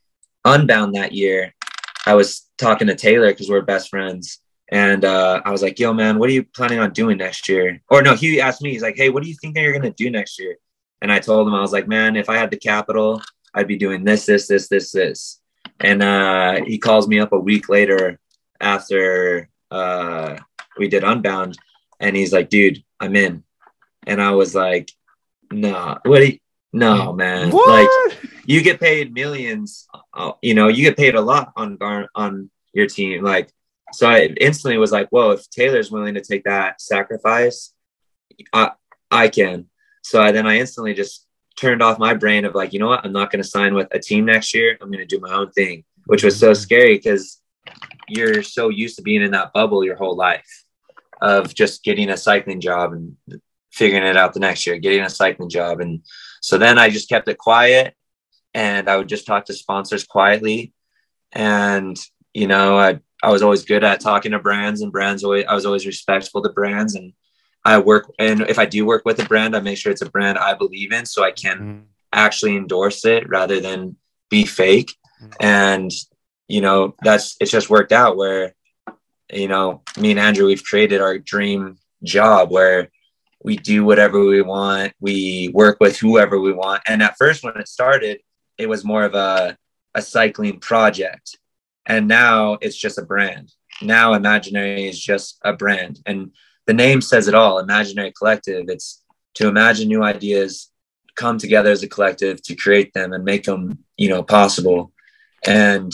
Unbound that year, I was talking to Taylor because we're best friends. And uh, I was like, yo, man, what are you planning on doing next year? Or no, he asked me, he's like, hey, what do you think that you're going to do next year? And I told him, I was like, man, if I had the capital, I'd be doing this, this, this, this, this. And uh, he calls me up a week later after uh, we did Unbound. And he's like, dude, I'm in. And I was like, no, what do you, no, man. What? Like, you get paid millions, uh, you know, you get paid a lot on on your team. Like, so I instantly was like, whoa, if Taylor's willing to take that sacrifice, I, I can. So I, then I instantly just turned off my brain of like, you know what? I'm not going to sign with a team next year. I'm going to do my own thing, which was so scary because you're so used to being in that bubble your whole life of just getting a cycling job and figuring it out the next year, getting a cycling job. And so then I just kept it quiet, and I would just talk to sponsors quietly. And, you know, I, I was always good at talking to brands, and brands always, I was always respectful to brands. And I work, and if I do work with a brand, I make sure it's a brand I believe in, so I can mm-hmm. actually endorse it rather than be fake. Mm-hmm. And, you know, that's, it's just worked out where, you know, me and Andrew, we've created our dream job where we do whatever we want. We work with whoever we want. And at first, when it started, it was more of a, a cycling project. And now it's just a brand. Now Imaginary is just a brand. And the name says it all, Imaginary Collective. It's to imagine new ideas, come together as a collective to create them and make them, you know, possible. And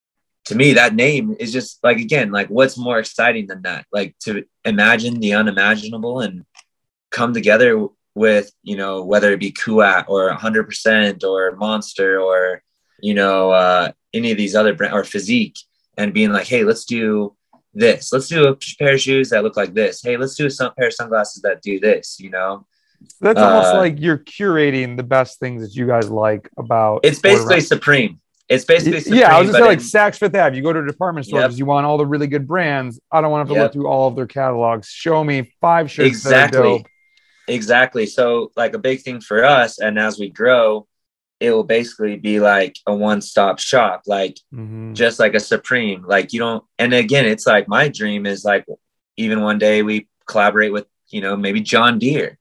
to me, that name is just like, again, like what's more exciting than that? Like to imagine the unimaginable and come together with, you know, whether it be Kuat or one hundred percent or Monster or, you know, uh, any of these other brands or Physique, and being like, hey, let's do this. Let's do a pair of shoes that look like this. Hey, let's do a pair of sunglasses that do this, you know? That's almost uh, like you're curating the best things that you guys like about. It's basically Supreme. It's basically Supreme. Yeah, I was just saying, like Saks Fifth Ave. You go to a department store because yep. you want all the really good brands. I don't want to have to yep. look through all of their catalogs. Show me five shirts. Exactly. Exactly. So like a big thing for us, and as we grow, it will basically be like a one-stop shop, like mm-hmm. just like a Supreme. Like you don't, and again, it's like my dream is like even one day we collaborate with, you know, maybe John Deere,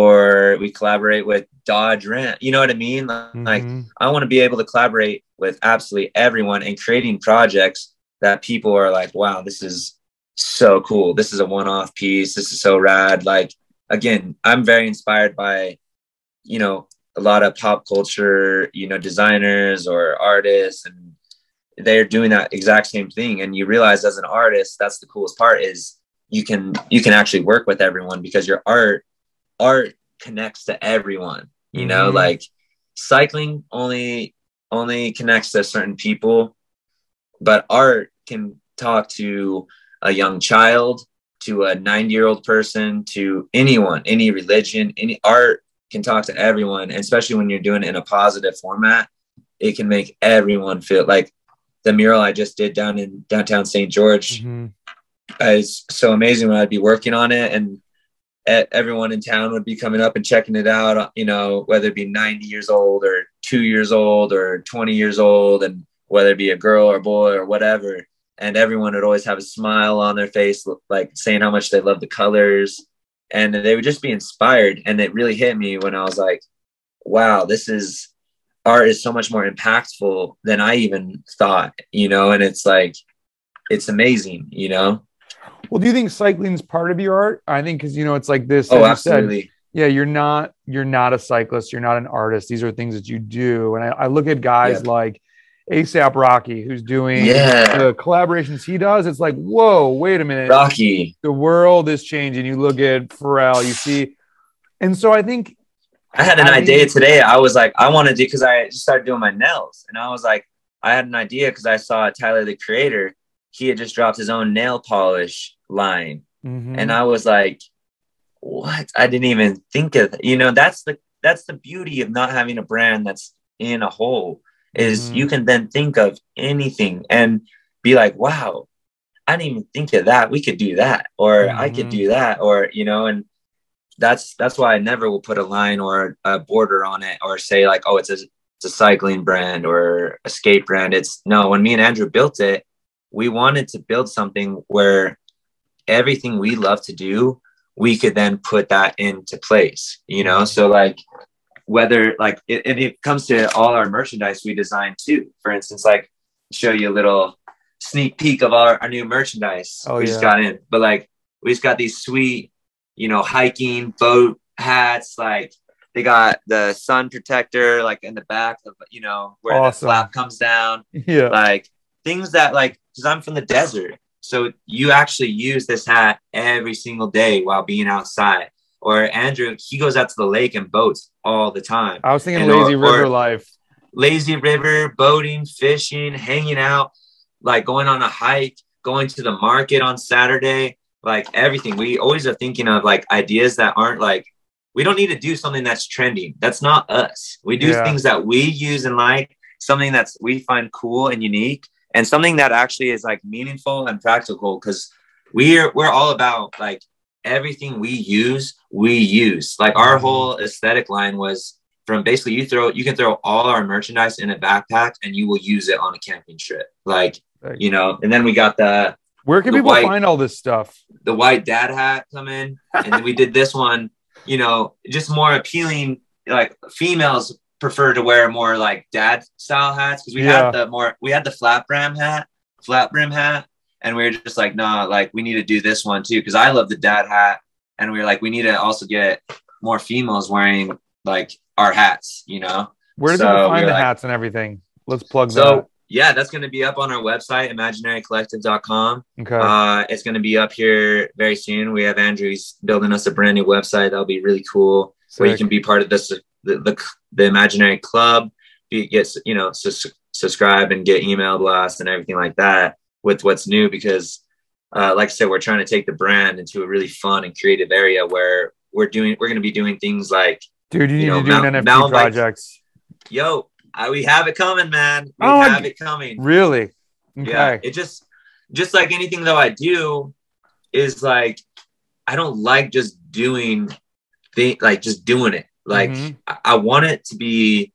or we collaborate with Dodge Ram. You know what I mean? Like, mm-hmm. like I want to be able to collaborate with absolutely everyone and creating projects that people are like, wow, this is so cool. This is a one-off piece. This is so rad. Like, again, I'm very inspired by, you know, a lot of pop culture, you know, designers or artists, and they're doing that exact same thing. And you realize as an artist, that's the coolest part, is you can, you can actually work with everyone because your art, art connects to everyone, you mm-hmm. know, like cycling only, only connects to certain people, but art can talk to a young child, to a ninety year old person, to anyone, any religion, any art can talk to everyone, and especially when you're doing it in a positive format, it can make everyone feel like the mural I just did down in downtown Saint George. Mm-hmm. Is so amazing when I'd be working on it, and everyone in town would be coming up and checking it out, you know, whether it be ninety years old or two years old or twenty years old, and whether it be a girl or boy or whatever. And everyone would always have a smile on their face, like saying how much they love the colors, and they would just be inspired. And it really hit me when I was like, wow, this is art is so much more impactful than I even thought, you know? And it's like, it's amazing, you know? Well, do you think cycling is part of your art? I think, cause you know, it's like this. Oh, absolutely. Said, yeah. You're not, you're not a cyclist. You're not an artist. These are things that you do. And I, I look at guys yeah. like ASAP Rocky, who's doing yeah. the collaborations he does. It's like, whoa, wait a minute. Rocky. The world is changing. You look at Pharrell, you see. And so I think, I had an I idea mean, today. I was like, I want to do, cause I just started doing my nails, and I was like, I had an idea cause I saw Tyler, the Creator. He had just dropped his own nail polish line. Mm-hmm. And I was like, what? I didn't even think of it. You know, that's the, that's the beauty of not having a brand that's in a hole, is mm-hmm. you can then think of anything and be like, wow, I didn't even think of that. We could do that, or mm-hmm. I could do that, or, you know, and that's, that's why I never will put a line or a border on it, or say like, oh, it's a, it's a cycling brand or a skate brand. It's no, when me and Andrew built it, we wanted to build something where everything we love to do, we could then put that into place, you know? So like, whether like it, and it comes to all our merchandise we design too, for instance, like show you a little sneak peek of our, our new merchandise oh, we yeah. just got in, but like, we just got these sweet, you know, hiking boat hats. Like they got the sun protector, like in the back of, you know, where awesome. The flap comes down. Yeah. Like things that like, cause I'm from the desert. So you actually use this hat every single day while being outside. Or Andrew, he goes out to the lake and boats all the time. I was thinking and lazy or, river or life. Lazy river, boating, fishing, hanging out, like going on a hike, going to the market on Saturday, like everything. We always are thinking of like ideas that aren't like, we don't need to do something that's trending. That's not us. We do yeah. things that we use and like, something that's we find cool and unique, and something that actually is like meaningful and practical. Cause we're, we're all about like everything we use, we use. Like our whole aesthetic line was from basically you throw, you can throw all our merchandise in a backpack and you will use it on a camping trip. Like, you know, and then we got the, where can people white, find all this stuff? The white dad hat come in. And then we did this one, you know, just more appealing. Like females prefer to wear more like dad style hats. Cause we yeah. had the more, we had the flat brim hat, flat brim hat. And we were just like, nah, like we need to do this one too. Cause I love the dad hat. And we were like, we need to also get more females wearing like our hats, you know? Where do so people find we the like, hats and everything? Let's plug so, that. Yeah, that's going to be up on our website, imaginary collective dot com. Okay. Uh, it's going to be up here very soon. We have Andrew, he's building us a brand new website. That'll be really cool. Sick. Where you can be part of this, the, the, the Imaginary Club, be, get, you know, su- subscribe and get email blasts and everything like that with what's new. Because uh, like I said, we're trying to take the brand into a really fun and creative area where we're doing, we're going to be doing things like, dude, you need you know, to do mount, an N F T projects. Like, yo, I, we have it coming, man. We oh, have it coming. Really? Okay. Yeah. It just, just like anything though I do is like, I don't like just doing things, like just doing it. Like mm-hmm. I, I want it to be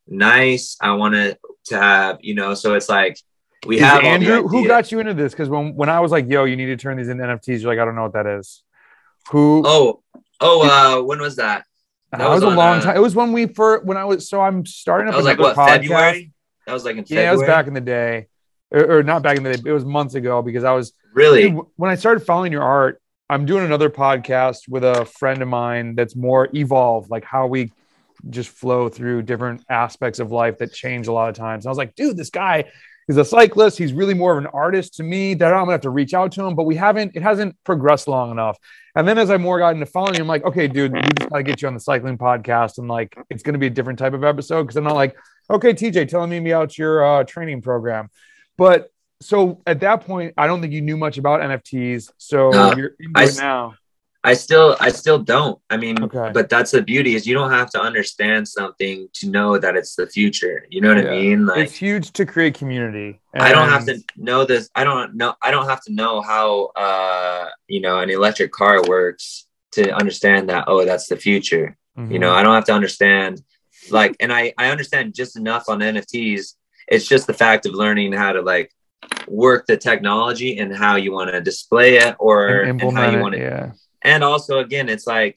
nice. I want it to have, you know, so it's like we is have Andrew, who got you into this? Cause when, when I was like, yo, you need to turn these into N F Ts. You're like, I don't know what that is. Who? Oh, oh, uh, when was that? That, that was, was a long uh, time. It was when we first, when I was, so I'm starting up. That was like what, podcast. February? That was like in February. Yeah, it was back in the day, or, or not back in the day. It was months ago because I was really, dude, when I started following your art, I'm doing another podcast with a friend of mine that's more evolved, like how we just flow through different aspects of life that change a lot of times. And I was like, dude, this guy is a cyclist. He's really more of an artist to me that I'm gonna have to reach out to him, but we haven't, it hasn't progressed long enough. And then as I more got into following you, I'm like, okay, dude, we just gotta get you on the cycling podcast. And like, it's going to be a different type of episode. Cause I'm not like, okay, T J, telling me about your uh, training program. But so at that point, I don't think you knew much about N F Ts. So uh, you're into I, it now. I still, I still don't. I mean, Okay. but that's the beauty is you don't have to understand something to know that it's the future. You know what I Yeah. mean? Like, It's huge to create community. I don't have And to know this. I don't know. I don't have to know how, uh, you know, an electric car works to understand that, oh, that's the future. You know, mhm. I don't have to understand like, and I, I understand just enough on N F Ts. It's just the fact of learning how to like work the technology and how you want to display it And or, and how implement you it. want to, Yeah. and also again, it's like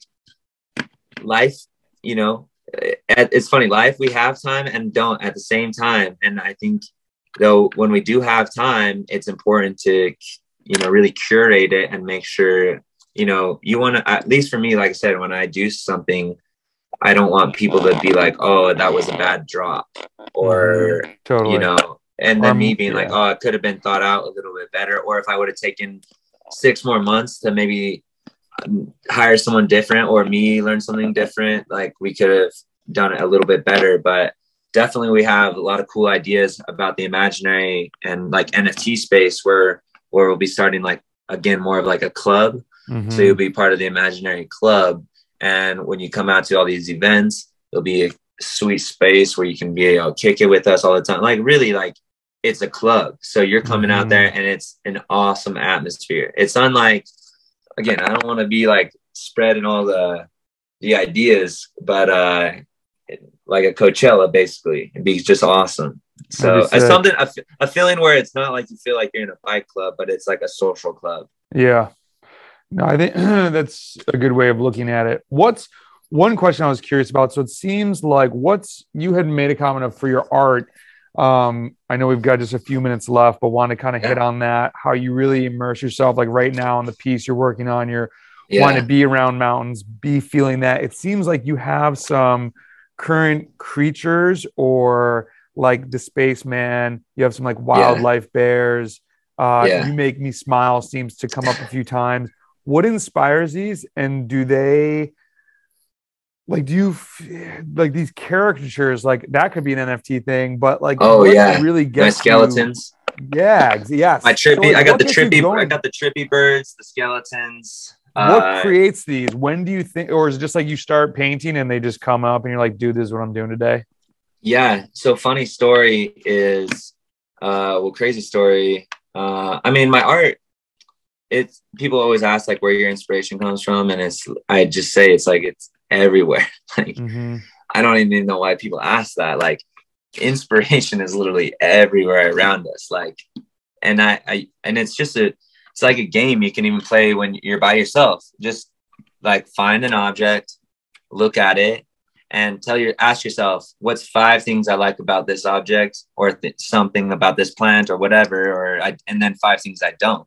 life, you know, it's funny, life, we have time and don't at the same time. And I think though, when we do have time, it's important to, you know, really curate it and make sure, you know, you want to, at least for me, like I said, when I do something, I don't want people to be like, oh, that was a bad drop or, Mm-hmm. Totally. you know, and then um, me being yeah. like, oh, it could have been thought out a little bit better. Or if I would have taken six more months to maybe hire someone different or me learn something different, like we could have done it a little bit better. But definitely we have a lot of cool ideas about the imaginary and like N F T space where where we'll be starting like again more of like a club. Mm-hmm. So you'll be part of the imaginary club. And when you come out to all these events, there'll be a sweet space where you can be able to kick it with us all the time. Like really like it's a club. So you're coming mm-hmm. out there and it's an awesome atmosphere. It's unlike, again, I don't want to be like spreading all the the ideas, but uh like a Coachella basically. It'd be just awesome. So it's something a, a feeling where it's not like you feel like you're in a fight club, but it's like a social club. Yeah. No, I think that's a good way of looking at it. What's one question I was curious about? So it seems like what's you had made a comment of for your art. Um, I know we've got just a few minutes left, but want to kind of Yeah. hit on that, how you really immerse yourself, like right now in the piece you're working on, you're Yeah. wanting to be around mountains, be feeling that. It seems like you have some current creatures or like the spaceman, you have some like wildlife yeah. bears. Uh, yeah. You Make Me Smile seems to come up a few times. What inspires these, and do they like do you like these caricatures? Like that could be an N F T thing, but like oh what yeah, really gets my skeletons. You, yeah, yes. My trippy. So, like, I got the trippy. I got the trippy birds, the skeletons. What uh, creates these? When do you think, or is it just like you start painting and they just come up and you're like, dude, this is what I'm doing today? Yeah. So funny story is, uh, well, crazy story. Uh, I mean, my art. It's people always ask like where your inspiration comes from, and it's I just say it's like it's everywhere. Like mm-hmm. I don't even know why people ask that. Like inspiration is literally everywhere around us. Like, and I, I and it's just a it's like a game you can even play when you're by yourself. Just like find an object, look at it, and tell your ask yourself what's five things I like about this object, or th- something about this plant, or whatever, or I, and then five things I don't.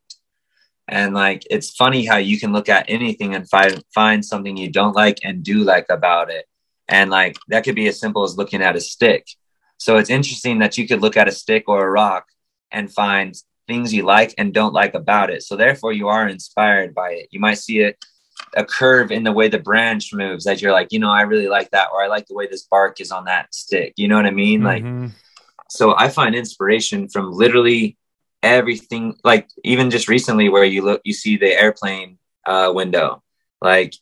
And like, it's funny how you can look at anything and find, find something you don't like and do like about it. And like, that could be as simple as looking at a stick. So it's interesting that you could look at a stick or a rock and find things you like and don't like about it. So therefore you are inspired by it. You might see it, a curve in the way the branch moves that you're like, you know, I really like that. Or I like the way this bark is on that stick. You know what I mean? Mm-hmm. Like, so I find inspiration from literally everything, like even just recently where you look, you see the airplane uh, window, like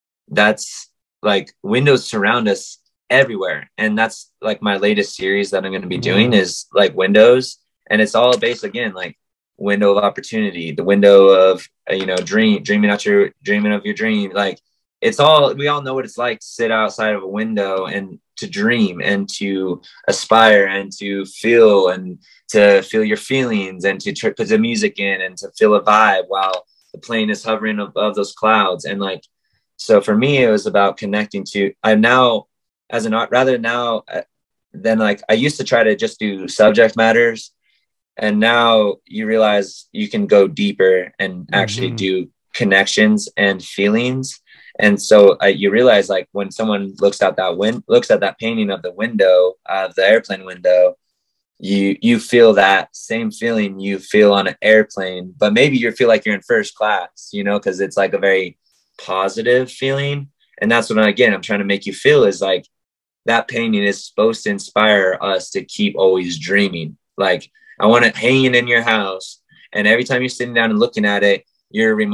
that's like windows surround us everywhere. And that's like my latest series that I'm going to be doing mm. is like windows. And it's all based again, like window of opportunity, the window of, uh, you know, dream, dreaming out your dreaming of your dream. Like it's all, we all know what it's like to sit outside of a window and to dream and to aspire and to feel and to feel your feelings and to put the music in and to feel a vibe while the plane is hovering above those clouds. And like, so for me, it was about connecting to, I'm now as an art, rather now than like, I used to try to just do subject matters. And now you realize you can go deeper and actually mm-hmm. do connections and feelings. And so uh, you realize like when someone looks out that win- looks at that painting of the window, of uh, the airplane window, you you feel that same feeling you feel on an airplane, but maybe you feel like you're in first class, you know, because it's like a very positive feeling. And that's what, again, I'm trying to make you feel is like that painting is supposed to inspire us to keep always dreaming. Like I want it hanging in your house. And every time you're sitting down and looking at it, you're reminded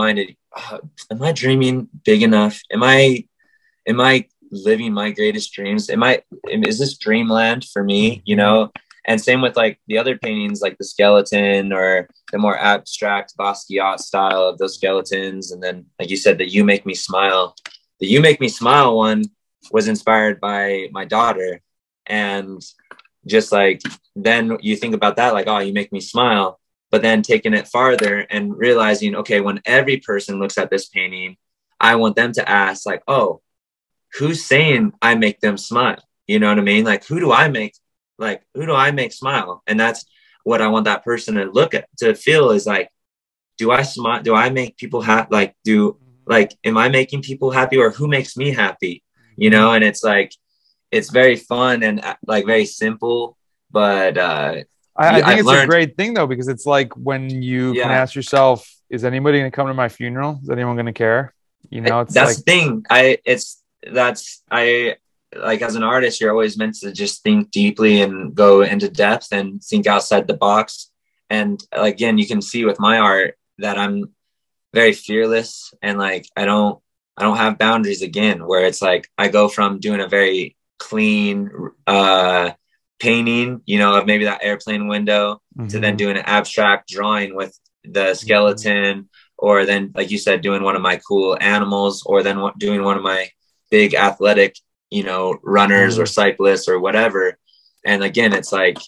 uh, am I dreaming big enough? Am I, am I living my greatest dreams? Am I, is this dreamland for me? You know? And same with like the other paintings, like the skeleton or the more abstract Basquiat style of those skeletons. And then, like you said, the You Make Me Smile. The You Make Me Smile one was inspired by my daughter. And just like, then you think about that, like, oh, you make me smile. But then taking it farther and realizing, okay, when every person looks at this painting, I want them to ask, like, oh, who's saying I make them smile? You know what I mean? Like, who do I make? Like, who do I make smile? And that's what I want that person to look at, to feel is like, do I smile? Do I make people happy? Like, do, like, am I making people happy, or who makes me happy? You know? And it's like, it's very fun and like very simple, but, uh, I, I think I've it's learned, a great thing though, because it's like when you yeah. can ask yourself, is anybody going to come to my funeral? Is anyone going to care? You know, it's that's like, the thing. I, it's, that's, I, like as an artist, you're always meant to just think deeply and go into depth and think outside the box. And again, you can see with my art that I'm very fearless, and like, I don't, I don't have boundaries again, where it's like, I go from doing a very clean, uh, painting, you know, of maybe that airplane window, mm-hmm. to then doing an abstract drawing with the skeleton, mm-hmm. or then, like you said, doing one of my cool animals, or then doing one of my big athletic, you know, runners, mm-hmm. or cyclists or whatever. And again, it's like,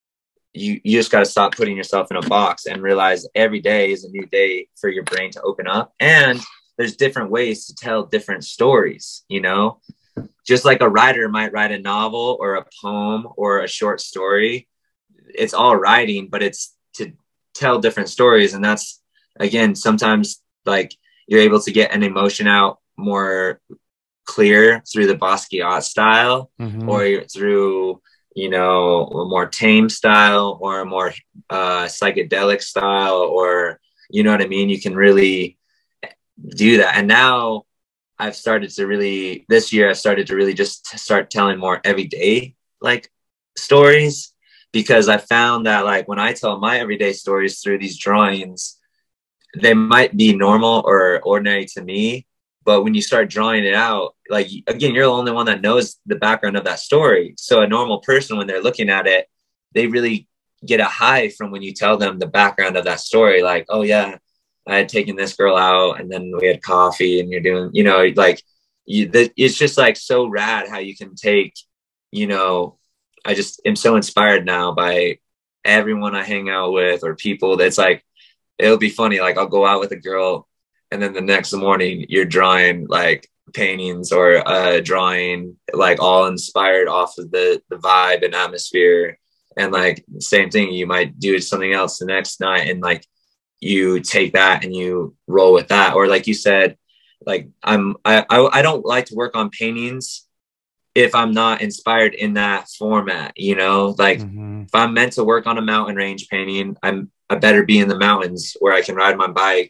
you, you just got to stop putting yourself in a box and realize every day is a new day for your brain to open up. And there's different ways to tell different stories, you know, just like a writer might write a novel or a poem or a short story. It's all writing, but it's to tell different stories. And that's, again, sometimes like you're able to get an emotion out more clear through the Basquiat style, mm-hmm. or through, you know, a more tame style, or a more uh, psychedelic style, or, you know what I mean? You can really do that. And now I've started to really, this year, I've started to really just start telling more everyday like stories, because I found that like when I tell my everyday stories through these drawings, they might be normal or ordinary to me, but when you start drawing it out, like, again, you're the only one that knows the background of that story. So a normal person, when they're looking at it, they really get a high from when you tell them the background of that story. Like, oh yeah, I had taken this girl out and then we had coffee, and you're doing, you know, like you, the, it's just like so rad how you can take, you know, I just am so inspired now by everyone I hang out with, or people that's like, it'll be funny. Like I'll go out with a girl, and then the next morning you're drawing like paintings, or uh, drawing like all inspired off of the, the vibe and atmosphere. And like same thing, you might do something else the next night, and like you take that and you roll with that. Or like you said, like I'm, I, I, I don't like to work on paintings if I'm not inspired in that format, you know, like mm-hmm. if I'm meant to work on a mountain range painting, I'm, I better be in the mountains where I can ride my bike,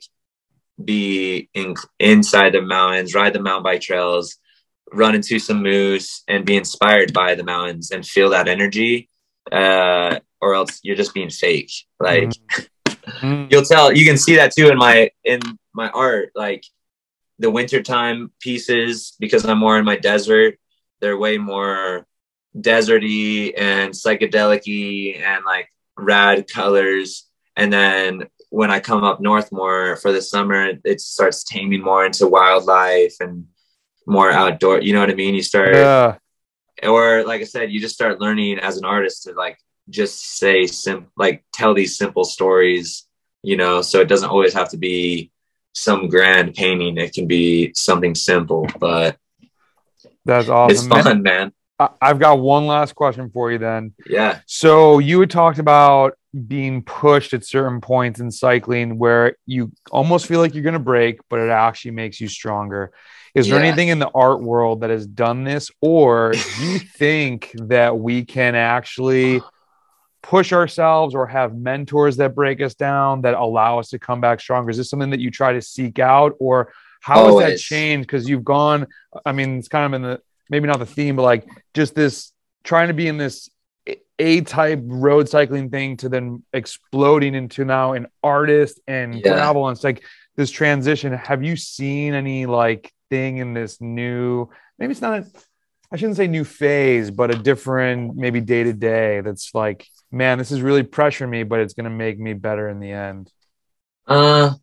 be in inside the mountains, ride the mountain bike trails, run into some moose, and be inspired by the mountains and feel that energy. Uh, or else you're just being fake. Like mm-hmm. you'll tell, you can see that too in my, in my art, like the wintertime pieces, because I'm more in my desert, they're way more deserty and psychedelic-y and like rad colors. And then when I come up north more for the summer, it starts taming more into wildlife and more outdoor, you know what I mean? You start, yeah. Or like I said, you just start learning as an artist to like, just say, sim- like tell these simple stories, you know, so it doesn't always have to be some grand painting. It can be something simple, but that's awesome. It's fun, man. man. I've got one last question for you then. Yeah. So you had talked about being pushed at certain points in cycling where you almost feel like you're going to break, but it actually makes you stronger. Is there yeah. anything in the art world that has done this, or do you think that we can actually push ourselves or have mentors that break us down that allow us to come back stronger? Is this something that you try to seek out, or how Always. has that changed? Because you've gone, I mean, it's kind of in the, maybe not the theme, but like just this trying to be in this A-type road cycling thing to then exploding into now an artist and yeah. gravel. And it's like, this transition, have you seen any like thing in this new, maybe it's not, I shouldn't say new phase, but a different maybe day to day that's like, man, this is really pressuring me, but it's going to make me better in the end? Uh,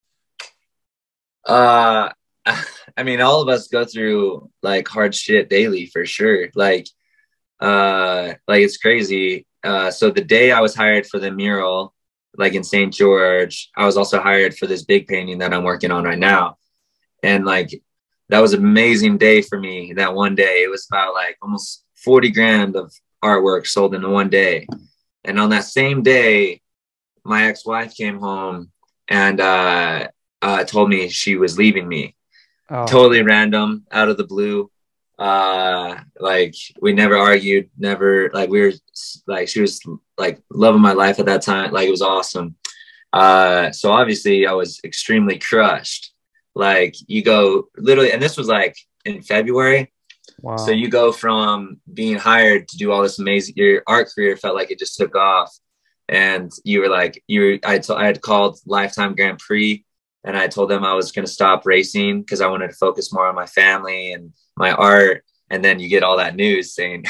uh, I mean, all of us go through like hard shit daily for sure. Like, uh, like it's crazy. Uh, so the day I was hired for the mural, like in Saint George, I was also hired for this big painting that I'm working on right now. And like, that was an amazing day for me. That one day, it was about like almost forty grand of artwork sold in one day. And on that same day, my ex-wife came home and uh, uh, told me she was leaving me. Oh. Totally random, out of the blue. Uh, like we never argued, never like we were like, she was like loving my life at that time. Like it was awesome. Uh, so obviously I was extremely crushed. Like you go literally, and this was like in February. Wow. So you go from being hired to do all this amazing, your art career felt like it just took off. And you were like, you were, I, t- I had called Lifetime Grand Prix and I told them I was going to stop racing because I wanted to focus more on my family and my art. And then you get all that news saying,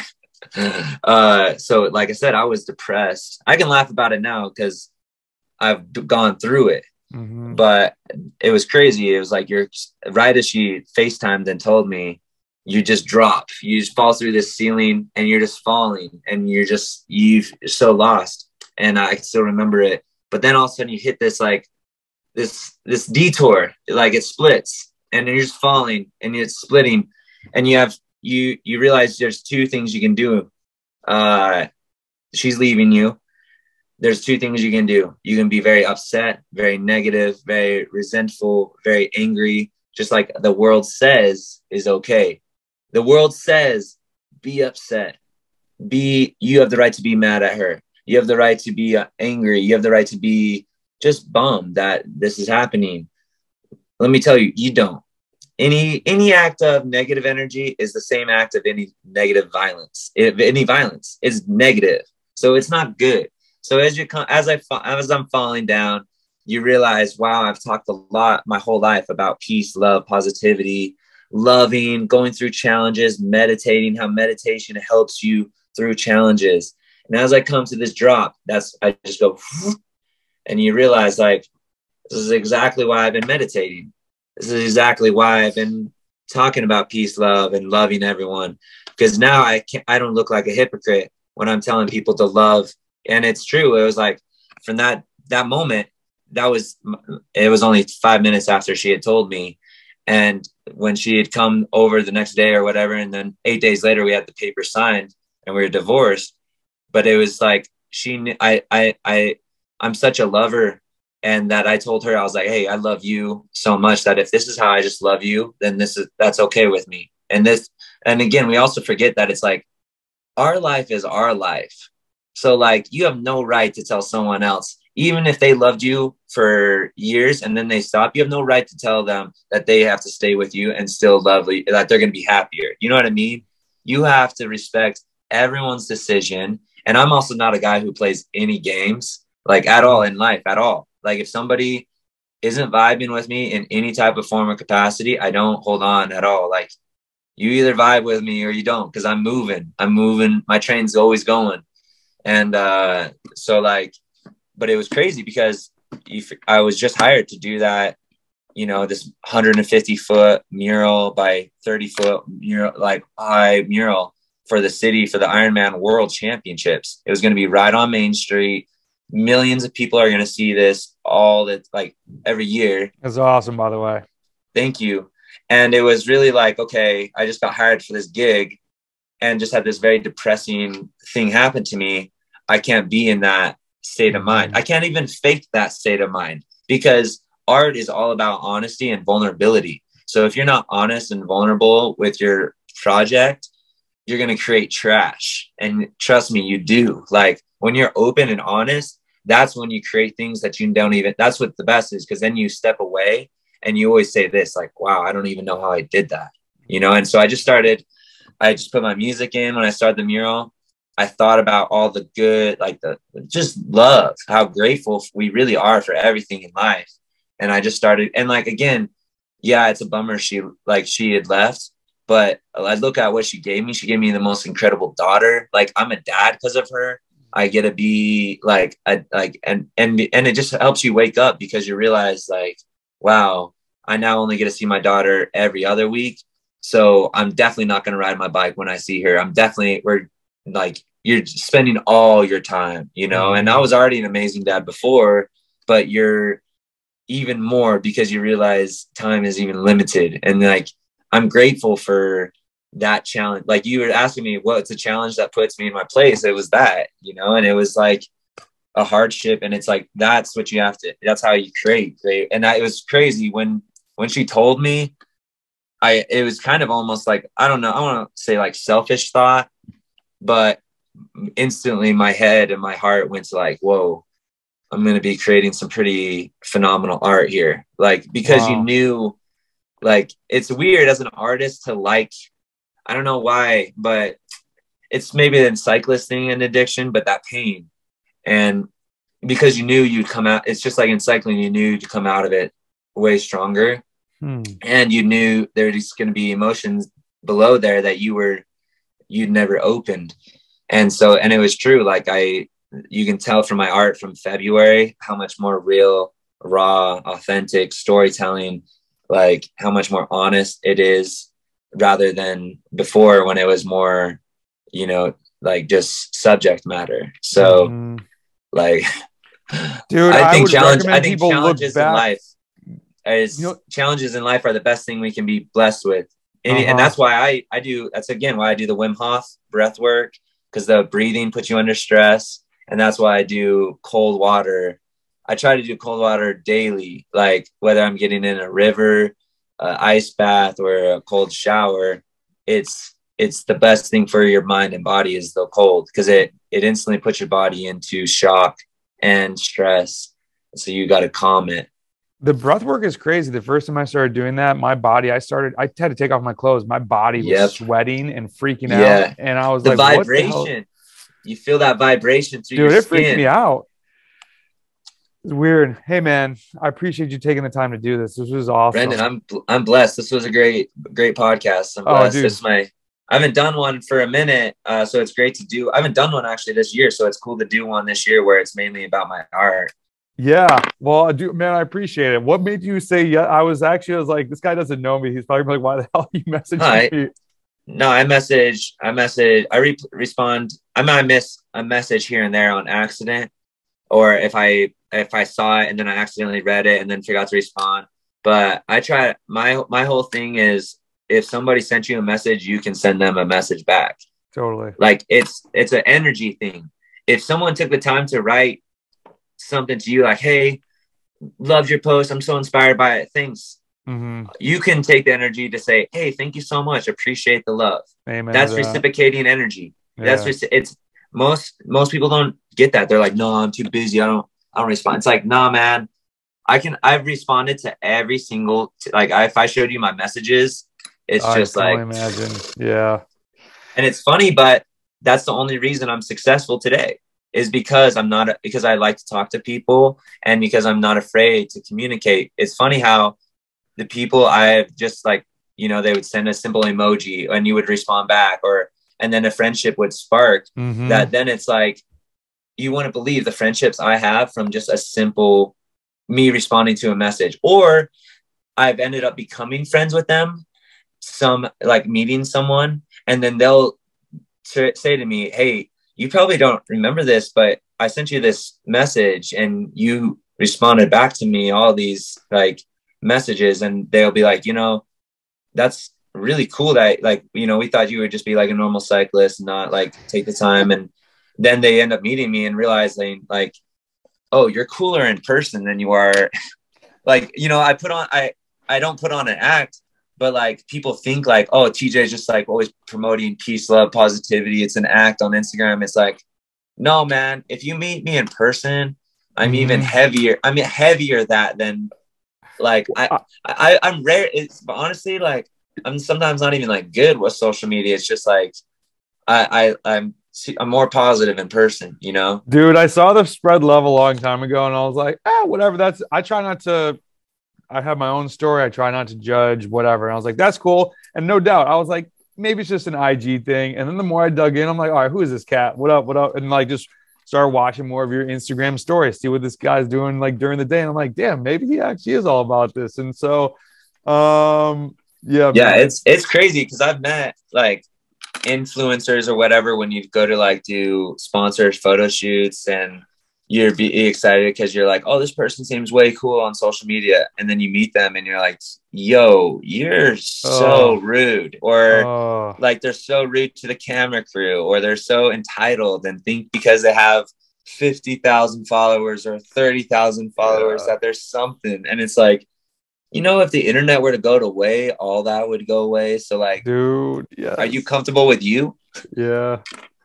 uh, so like I said, I was depressed. I can laugh about it now because I've gone through it. Mm-hmm. But it was crazy. It was like you're right as she FaceTimed and told me, you just drop, you just fall through this ceiling and you're just falling and you're just, you're so lost. And I still remember it. But then all of a sudden you hit this, like this, this detour, like it splits and you're just falling and it's splitting and you have, you, you realize there's two things you can do. Uh, she's leaving you. There's two things you can do. You can be very upset, very negative, very resentful, very angry, just like the world says is okay. The world says, be upset. Be, you have the right to be mad at her. You have the right to be uh, angry. You have the right to be just bummed that this is happening. Let me tell you, you don't. Any, any act of negative energy is the same act of any negative violence. If any violence is negative. So it's not good. So as you come, as I as I'm falling down, you realize, wow, I've talked a lot my whole life about peace, love, positivity, loving, going through challenges, meditating, how meditation helps you through challenges. And as I come to this drop, that's I just go, and you realize, like, this is exactly why I've been meditating. This is exactly why I've been talking about peace, love, and loving everyone. Because now I can't, I don't look like a hypocrite when I'm telling people to love. And it's true. It was like from that, that moment, that was, it was only five minutes after she had told me. And when she had come over the next day or whatever, and then eight days later, we had the paper signed and we were divorced. But it was like, she knew, I, I, I, I'm such a lover. And that I told her, I was like, hey, I love you so much that if this is how I just love you, then this is, that's okay with me. And this, and again, we also forget that it's like, our life is our life. So like, you have no right to tell someone else, even if they loved you for years and then they stop, you have no right to tell them that they have to stay with you and still love you, that they're going to be happier. You know what I mean? You have to respect everyone's decision. And I'm also not a guy who plays any games, like at all in life, at all. Like if somebody isn't vibing with me in any type of form or capacity, I don't hold on at all. Like you either vibe with me or you don't, because I'm moving, I'm moving. My train's always going. And uh, so like, but it was crazy because if I was just hired to do that, you know, this one hundred fifty foot mural by thirty foot mural, like high mural for the city, for the Ironman World Championships. It was going to be right on Main Street. Millions of people are going to see this all that, like every year. That's awesome, by the way. Thank you. And it was really like, okay, I just got hired for this gig and just had this very depressing thing happen to me. I can't be in that state of mind. I can't even fake that state of mind because art is all about honesty and vulnerability. So if you're not honest and vulnerable with your project, you're going to create trash. And trust me, you do. Like when you're open and honest, that's when you create things that you don't even, that's what the best is. Because then you step away and you always say this, like, wow, I don't even know how I did that. You know? And so I just started, I just put my music in when I started the mural. I thought about all the good, like the just love, how grateful we really are for everything in life. And I just started, and like, again, yeah, it's a bummer she like she had left, but I look at what she gave me. She gave me the most incredible daughter. Like, I'm a dad because of her. I get to be like, a, like, and, and, and it just helps you wake up, because you realize like, wow, I now only get to see my daughter every other week. So I'm definitely not going to ride my bike when I see her. I'm definitely, we're like, you're spending all your time, you know, mm-hmm. and I was already an amazing dad before, but you're even more because you realize time is even limited. And like, I'm grateful for that challenge. Like, you were asking me what's a challenge that puts me in my place. It was that, you know, and it was like a hardship. And it's like, that's what you have to, that's how you create. create. And I, it was crazy when, when she told me, I, it was kind of almost like, I don't know, I want to say like selfish thought, but instantly my head and my heart went to like, whoa, I'm going to be creating some pretty phenomenal art here. Like, because wow. you knew, like, it's weird as an artist to like, I don't know why, but it's maybe an cyclist thing in addiction, but that pain. And because you knew you'd come out, it's just like in cycling, you knew you'd come out of it way stronger. Hmm. And you knew there's going to be emotions below there that you were, you'd never opened. And so, and it was true. Like I, you can tell from my art from February, how much more real, raw, authentic storytelling, like how much more honest it is rather than before when it was more, you know, like just subject matter. So mm-hmm. like, dude, I think I challenge, I think challenges in life is you know, challenges in life are the best thing we can be blessed with. And, uh-huh. and that's why I, I do, that's again, why I do the Wim Hof breath work, because the breathing puts you under stress. And that's why I do cold water. I try to do cold water daily, like whether I'm getting in a river, uh, ice bath, or a cold shower. It's, it's the best thing for your mind and body is the cold, because it, it instantly puts your body into shock and stress. So you got to calm it. The breath work is crazy. The first time I started doing that, my body, I started, I had to take off my clothes. My body was yep. sweating and freaking yeah. out. And I was the like, vibration. What the hell? You feel that vibration through Dude, your it skin. freaked me out. It's weird. Hey man, I appreciate you taking the time to do this. This was awesome. Brendan, I'm, I'm blessed. This was a great, great podcast. I'm oh, blessed. Dude. This is my, I haven't done one for a minute. Uh, so it's great to do. I haven't done one actually this year. So it's cool to do one this year where it's mainly about my art. Yeah. Well, I do, man, I appreciate it. What made you say, yeah, I was actually, I was like, this guy doesn't know me. He's probably like, why the hell are you messaging Hi. me? No, I message, I message, I re- respond. I might miss a message here and there on accident. Or if I, if I saw it and then I accidentally read it and then forgot to respond. But I try, my, my whole thing is if somebody sent you a message, you can send them a message back. Totally. Like it's, it's an energy thing. If someone took the time to write something to you like, hey, loved your post, I'm so inspired by it, thanks. Mm-hmm. You can take the energy to say, hey, thank you so much, appreciate the love. Amen. That's that. reciprocating energy. Yeah. That's just it's most most people don't get that. They're like, no, I'm too busy, I don't I don't respond. It's like, nah, man, I can I've responded to every single like I, if I showed you my messages, it's I just can like only imagine. Yeah. And it's funny, but that's the only reason I'm successful today. Is because I'm not, because I like to talk to people and because I'm not afraid to communicate. It's funny how the people I've just like, you know, they would send a simple emoji and you would respond back, or, and then a friendship would spark mm-hmm. that. Then it's like, you wouldn't believe the friendships I have from just a simple me responding to a message, or I've ended up becoming friends with them, some like meeting someone, and then they'll t- say to me, hey, you probably don't remember this, but I sent you this message and you responded back to me all these like messages, and they'll be like, you know, that's really cool that like, you know, we thought you would just be like a normal cyclist and not like take the time. And then they end up meeting me and realizing like, oh, you're cooler in person than you are. Like, you know, I put on, I, I don't put on an act, but like people think like, oh, T J is just like always promoting peace, love, positivity. It's an act on Instagram. It's like, no, man, if you meet me in person, I'm mm-hmm. even heavier. I'm heavier that than like, I, I, I'm rare. It's honestly like, I'm sometimes not even like good with social media. It's just like, I, I, I'm, I'm more positive in person, you know? Dude, I saw the spread love a long time ago and I was like, ah, whatever. That's, I try not to I have my own story. I try not to judge, whatever. And I was like, that's cool. And no doubt, I was like, maybe it's just an I G thing. And then the more I dug in, I'm like, all right, who is this cat? What up? What up? And like, just start watching more of your Instagram stories, see what this guy's doing like during the day. And I'm like, damn, maybe he actually is all about this. And so, um, yeah, yeah, man. it's it's crazy because I've met like influencers or whatever when you go to like do sponsors photo shoots and you're be excited because you're like, oh, this person seems way cool on social media, and then you meet them and you're like, yo, you're so Oh. rude, or Oh. like they're so rude to the camera crew, or they're so entitled and think because they have fifty thousand followers or thirty thousand followers Yeah. that there's something. And it's like, you know, if the internet were to go away, all that would go away. So like, Dude, yeah. are you comfortable with you? Yeah.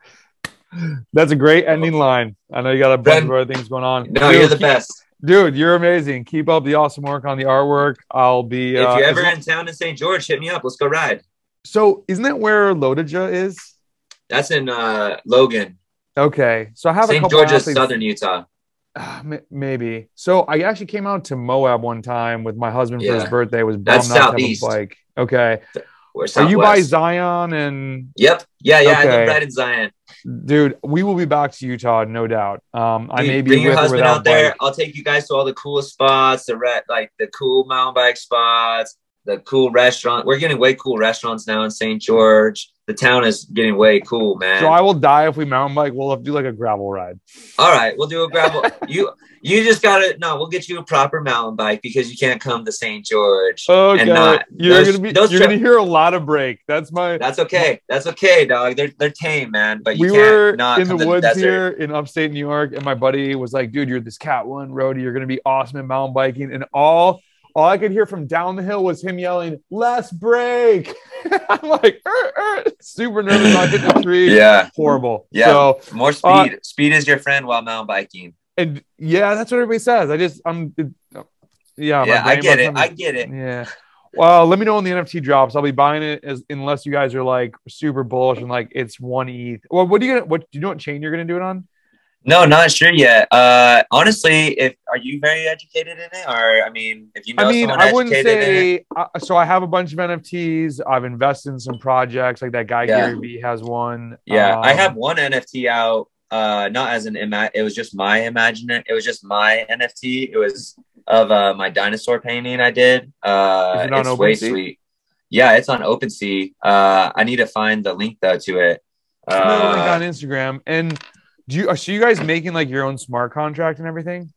That's a great ending line. I know you got a bunch Ben, of other things going on. No, Dude, you're the keep- best. Dude, you're amazing. Keep up the awesome work on the artwork. I'll be. If uh, you're as ever long- in town in Saint George, hit me up. Let's go ride. So, isn't that where Lodija is? That's in uh, Logan, Okay, so I have a Saint couple George's, athletes- southern Utah. Uh, m- maybe. So I actually came out to Moab one time with my husband for his Yeah. birthday. Was That's bummed not to have a southeast. bike. Okay, Or are you by Southwest. Zion? And Yep. Yeah, yeah. I Okay. live right in Zion. dude, we will be back to Utah, no doubt. Um, I Dude, may be bring your with or husband without out there. bike. I'll take you guys to all the coolest spots, the re- like the cool mountain bike spots, the cool restaurant. We're getting way cool restaurants now in Saint George. The town is getting way cool, man. So I will die if we mountain bike. We'll have to do like a gravel ride. All right, we'll do a gravel. you you just gotta no. We'll get you a proper mountain bike because you can't come to Saint George. Okay, And not- you're those- gonna be. those You're tri- gonna hear a lot of break. That's my. That's okay. That's okay, dog. They're they're tame, man. But you we can't were not in the come to woods desert. here in upstate New York, and my buddy was like, "Dude, you're this Cat One roadie. You're gonna be awesome at mountain biking." And all all I could hear from down the hill was him yelling, "Let's break!" I'm like, er, er, super nervous about hitting the tree. Yeah, Horrible. Yeah. So more speed. Uh, speed is your friend while mountain biking. and yeah, that's what everybody says. I just I'm it, yeah. my yeah, I brain get it. must I have- get it. Yeah. Well, let me know when the N F T drops. I'll be buying it as unless you guys are like super bullish and like it's one E T H. Well, what are you gonna what do you know what chain you're gonna do it on? No, not sure yet. Uh, honestly, if are you very educated in it, or I mean, if you know I mean, someone I wouldn't educated in it, say uh, so. I have a bunch of N F Ts. I've invested in some projects like that guy Yeah. Gary Vee has one. yeah, I Um, have one N F T out. Uh, not as an ima- it was just my imaginary. It was just my N F T. It was of uh my dinosaur painting I did. Uh, Is it on it's way OpenSea? sweet. Yeah, it's on OpenSea. Uh, I need to find the link though to it. Send me the link Uh, on Instagram. And do you so you guys making like your own smart contract and everything?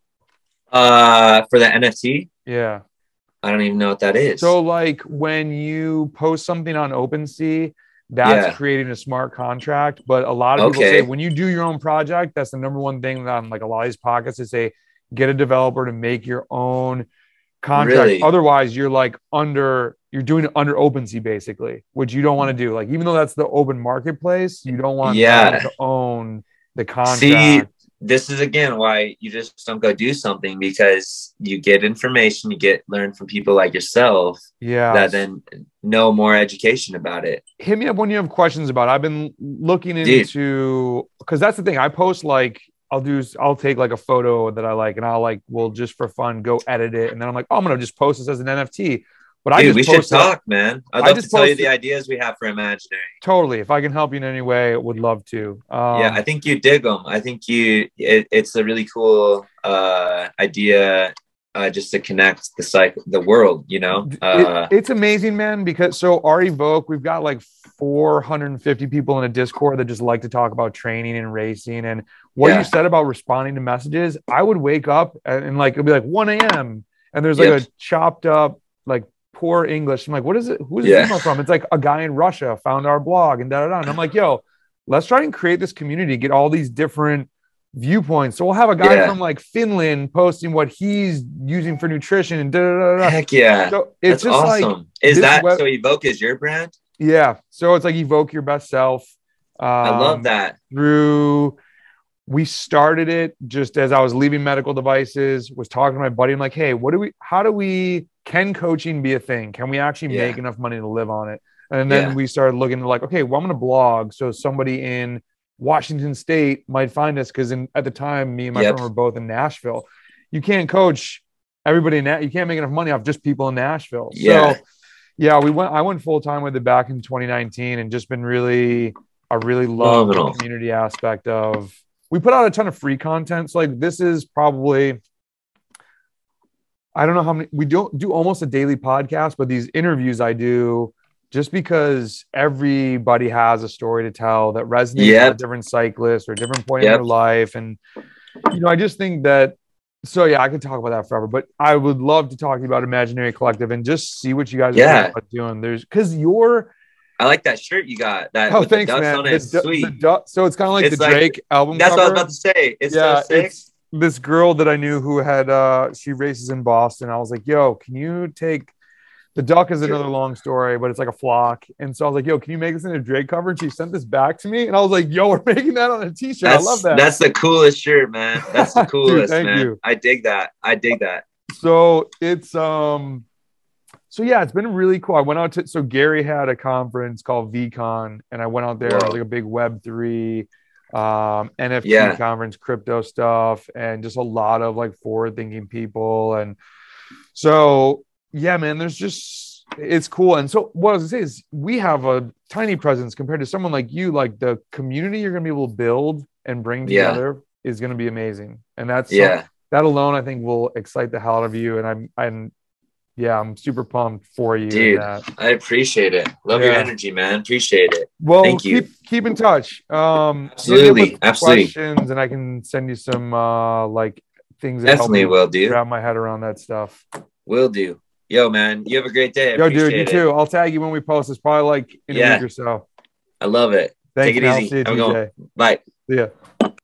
uh, for the N F T, Yeah. I don't even know what that is. So like when you post something on OpenSea, that's Yeah. creating a smart contract. But a lot of people Okay. say when you do your own project, that's the number one thing on like a lot of these pockets is say get a developer to make your own contract. Really? Otherwise, you're like under you're doing it under OpenSea basically, which you don't want to do. Like even though that's the open marketplace, you don't want Yeah. them to own the contract. See, this is again why you just don't go do something, because you get information, you get learn from people like yourself yeah. that then know more education about it. Hit me up when you have questions about it. I've been looking Dude. into because that's the thing. I post like I'll do I'll take like a photo that I like and I'll like will just for fun go edit it and then I'm like, oh, I'm gonna just post this as an N F T. But I Dude, just we should post it- talk, man. I'd I love just to tell you posted- the ideas we have for imaginary. totally. If I can help you in any way, would love to. Um, yeah, I think you dig them. I think you. It, it's a really cool uh, idea, uh, just to connect the cycle, the world. You know. It- Uh, it's amazing, man, because so our Evoke, we've got like four hundred fifty people in a Discord that just like to talk about training and racing. And what Yeah. you said about responding to messages, I would wake up and, and like it'd be like one a.m. and there's like Yep. a chopped up, like poor English. I'm like, what is it? Who's Yeah. this email from? It's like a guy in Russia found our blog and da da da. And I'm like, yo, let's try and create this community, get all these different viewpoints. So we'll have a guy Yeah. from like Finland posting what he's using for nutrition and da da da da. heck yeah, So it's that's just like awesome. Is this that web- so? Evoke is your brand. yeah. So it's like evoke your best self. Um, I love that. Through, we started it just as I was leaving medical devices, was talking to my buddy. I'm like, hey, what do we, how do we, can coaching be a thing? Can we actually Yeah. make enough money to live on it? And then Yeah. we started looking at like, okay, well, I'm going to blog. So somebody in Washington State might find us. Cause in, at the time, me and my Yep. friend were both in Nashville. You can't coach everybody in that, you can't make enough money off just people in Nashville. Yeah. So yeah, we went, I went full time with it back in twenty nineteen and just been really, I really love the Phenomenal. community aspect of, we put out a ton of free content. So like, this is probably, I don't know how many, we don't do almost a daily podcast, but these interviews I do just because everybody has a story to tell that resonates Yep. with a different cyclist or a different point in Yep. their life. And, you know, I just think that, so yeah, I could talk about that forever, but I would love to talk to you about Imaginary Collective and just see what you guys are Yeah. thinking about doing. There's because you're, I like that shirt you got. That oh, with the thanks, ducks man. on The, it. du- Sweet. the du- so it's kind of like It's the like- Drake album That's cover. what I was about to say. It's yeah, so sick. it's this girl that I knew who had uh she races in Boston. I was like, yo, can you take the duck is another long story, but it's like a flock. And so I was like, yo, can you make this into a Drake cover? And she sent this back to me. And I was like, yo, we're making that on a t-shirt. That's, I love that. That's the coolest shirt, man. That's the Dude, coolest, thank man. you. I dig that. I dig that. So it's um so yeah, it's been really cool. I went out to so Gary had a conference called VCon and I went out there. It Whoa. was like a big web three um N F T Yeah. conference, crypto stuff, and just a lot of like forward thinking people. And so yeah, man, there's just it's cool. And so what I was gonna say is we have a tiny presence compared to someone like you. Like the community you're gonna be able to build and bring Yeah. together is gonna be amazing. And that's Yeah. that alone, I think, will excite the hell out of you. And I'm, I'm, yeah, I'm super pumped for you. in Dude, that. I appreciate it. Love your Yeah. energy, man. Appreciate it. Well, Thank you. keep keep in touch. Um, hit me up Absolutely. with Absolutely. questions, and I can send you some uh like things that help Definitely me will do. wrap my head around that stuff. Will do. Yo, man, you have a great day. I Yo, dude, appreciate you it. too. I'll tag you when we post. It's probably like in a Yeah. week or so. I love it. Thanks, Take it man. I'll easy. see you, Have a good T J. one. Bye. See ya.